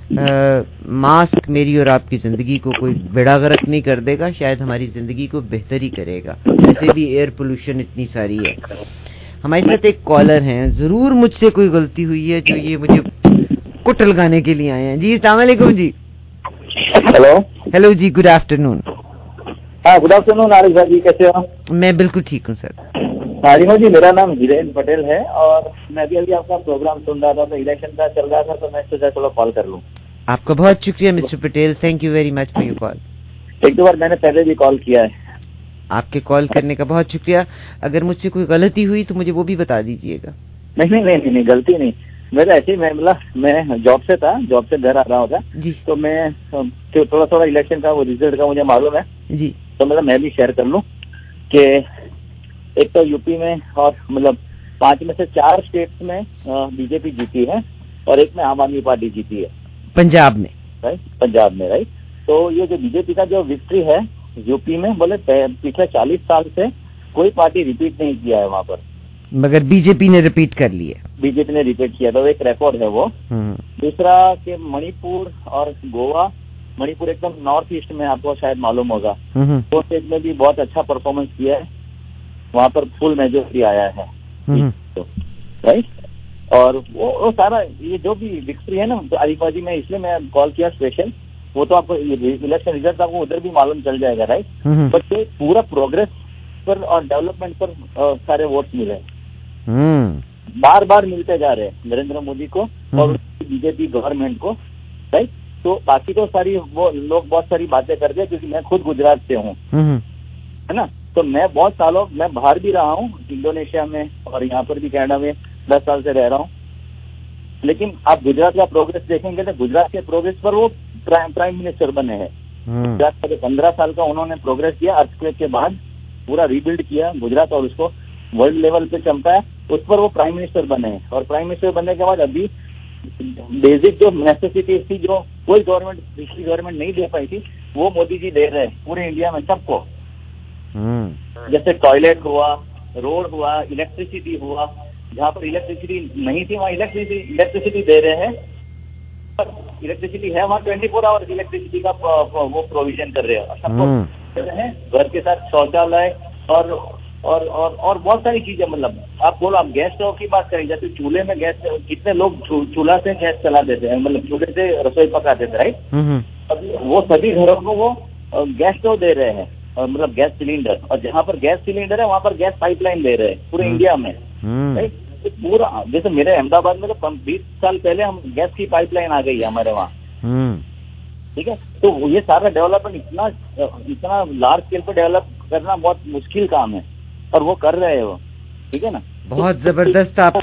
A: Mask मेरी और आपकी ज़िंदगी को कोई बेड़ा गर्क नहीं कर देगा, शायद हमारी ज़िंदगी को बेहतर ही करेगा. वैसे भी एयर पोल्यूशन इतनी सारी है. हमारे साथ एक कॉलर हैं, ज़रूर मुझसे कोई गलती हुई है जो ये मुझे कुटल गाने के लिए आए हैं. जी अस्सलाम वालेकुम जी.
Q: हेलो
A: हेलो जी, गुड आफ्टरनून.
Q: हाँ गुड आफ्टरनून आरिफ भाई जी, कैसे हो?
A: मैं बिल्कुल ठीक हूँ सर.
Q: हाँ जी, मेरा नाम धीरेन्द्र पटेल है, और मैं भी अभी आपका प्रोग्राम सुन रहा था, तो इलेक्शन का चल रहा था, तो मैं सोचा चलो कॉल कर लूँ.
A: आपका बहुत शुक्रिया mister Patel, thank you very much for your call.
Q: एक दो बार मैंने पहले भी कॉल किया है.
A: आपके कॉल करने का बहुत शुक्रिया. अगर मुझसे कोई गलती हुई तो मुझे वो भी बता दीजिएगा.
Q: नहीं नहीं नहीं नहीं गलती नहीं, मेरा ऐसे ही मैं मतलब मैं जॉब से था, जॉब से घर आ रहा होगा
A: जी,
Q: तो मैं तो थोड़ा थोड़ा इलेक्शन का वो रिजल्ट का मुझे मालूम है
A: जी,
Q: तो मतलब मैं भी शेयर कर लूं कि एक तो यूपी में और मतलब पांच में से चार स्टेट्स में बीजेपी जीती है, और एक में आम आदमी पार्टी जीती है
A: पंजाब में,
Q: राइट, पंजाब में, राइट. तो ये जो बीजेपी का जो विक्ट्री है यूपी में, बोले पिछले चालीस साल से कोई पार्टी रिपीट नहीं किया है वहां पर,
A: मगर बीजेपी ने रिपीट कर लिया.
Q: बीजेपी ने रिपीट किया, तो एक रिकॉर्ड है वो. दूसरा कि मणिपुर और गोवा, मणिपुर एकदम नॉर्थ ईस्ट में, आपको शायद मालूम होगा, वो स्टेट में भी बहुत अच्छा परफॉर्मेंस किया है, वहां पर फुल मेजोरिटी आया है, राइट. और वो, वो सारा ये जो भी विक्ट्री है ना तो अलीबाजी में, इसलिए मैं कॉल किया स्पेशल. वो तो आपको इलेक्शन रिजल्ट आपको उधर भी मालूम चल जाएगा, राइट. बट ये पूरा प्रोग्रेस पर और डेवलपमेंट पर आ, सारे वोट मिले, बार बार मिलते जा रहे हैं नरेंद्र मोदी को और बीजेपी गवर्नमेंट को, राइट. तो बाकी तो सारी वो लोग बहुत सारी बातें करते हैं, क्योंकि मैं खुद गुजरात से हूँ, है ना. तो मैं बहुत सालों मैं बाहर भी रहा हूँ, इंडोनेशिया में और यहाँ पर भी कनाडा में दस साल से रह रहा हूँ. लेकिन आप गुजरात का प्रोग्रेस देखेंगे तो गुजरात के प्रोग्रेस पर वो प्राइम प्राइम मिनिस्टर बने हैं. गुजरात का जो पंद्रह साल का उन्होंने प्रोग्रेस किया, अर्थक्वेक के बाद पूरा रीबिल्ड किया गुजरात और उसको वर्ल्ड लेवल पे चमकाया, उस पर वो प्राइम मिनिस्टर बने हैं. और प्राइम मिनिस्टर बनने के बाद अभी बेसिक जो नेसेसिटीज थी जो कोई गवर्नमेंट पिछली गवर्नमेंट नहीं दे पाई थी, वो मोदी जी दे रहे हैं पूरे इंडिया में सबको. जैसे टॉयलेट हुआ, रोड हुआ, इलेक्ट्रिसिटी हुआ, जहाँ पर इलेक्ट्रिसिटी नहीं थी वहाँ इलेक्ट्रिसिटी इलेक्ट्रिसिटी दे रहे हैं, इलेक्ट्रिसिटी है वहाँ ट्वेंटी फोर आवर्स इलेक्ट्रिसिटी का वो प्रोविजन कर रहे हैं, सबको कर रहे हैं, घर के साथ शौचालय और और और और बहुत सारी चीजें। मतलब आप बोलो, आप गैस स्टोव की बात करें, जैसे चूल्हे में गैस, कितने लोग चूल्हा से गैस चला देते हैं, मतलब चूल्हे से रसोई पकाते थे, राइट। वो सभी घरों को वो गैस स्टोव दे रहे हैं, मतलब गैस सिलेंडर, और जहाँ पर गैस सिलेंडर है वहाँ पर गैस पाइपलाइन दे रहे हैं पूरे इंडिया में, राइट। पूरा जैसे मेरे अहमदाबाद में तो बीस साल पहले हम गैस की पाइपलाइन आ गई है हमारे वहाँ, ठीक है। तो ये सारा डेवलपमेंट इतना इतना लार्ज स्केल पर डेवलप करना बहुत मुश्किल काम है, और वो कर रहे हैं वो, ठीक है ना।
A: बहुत जबरदस्त आप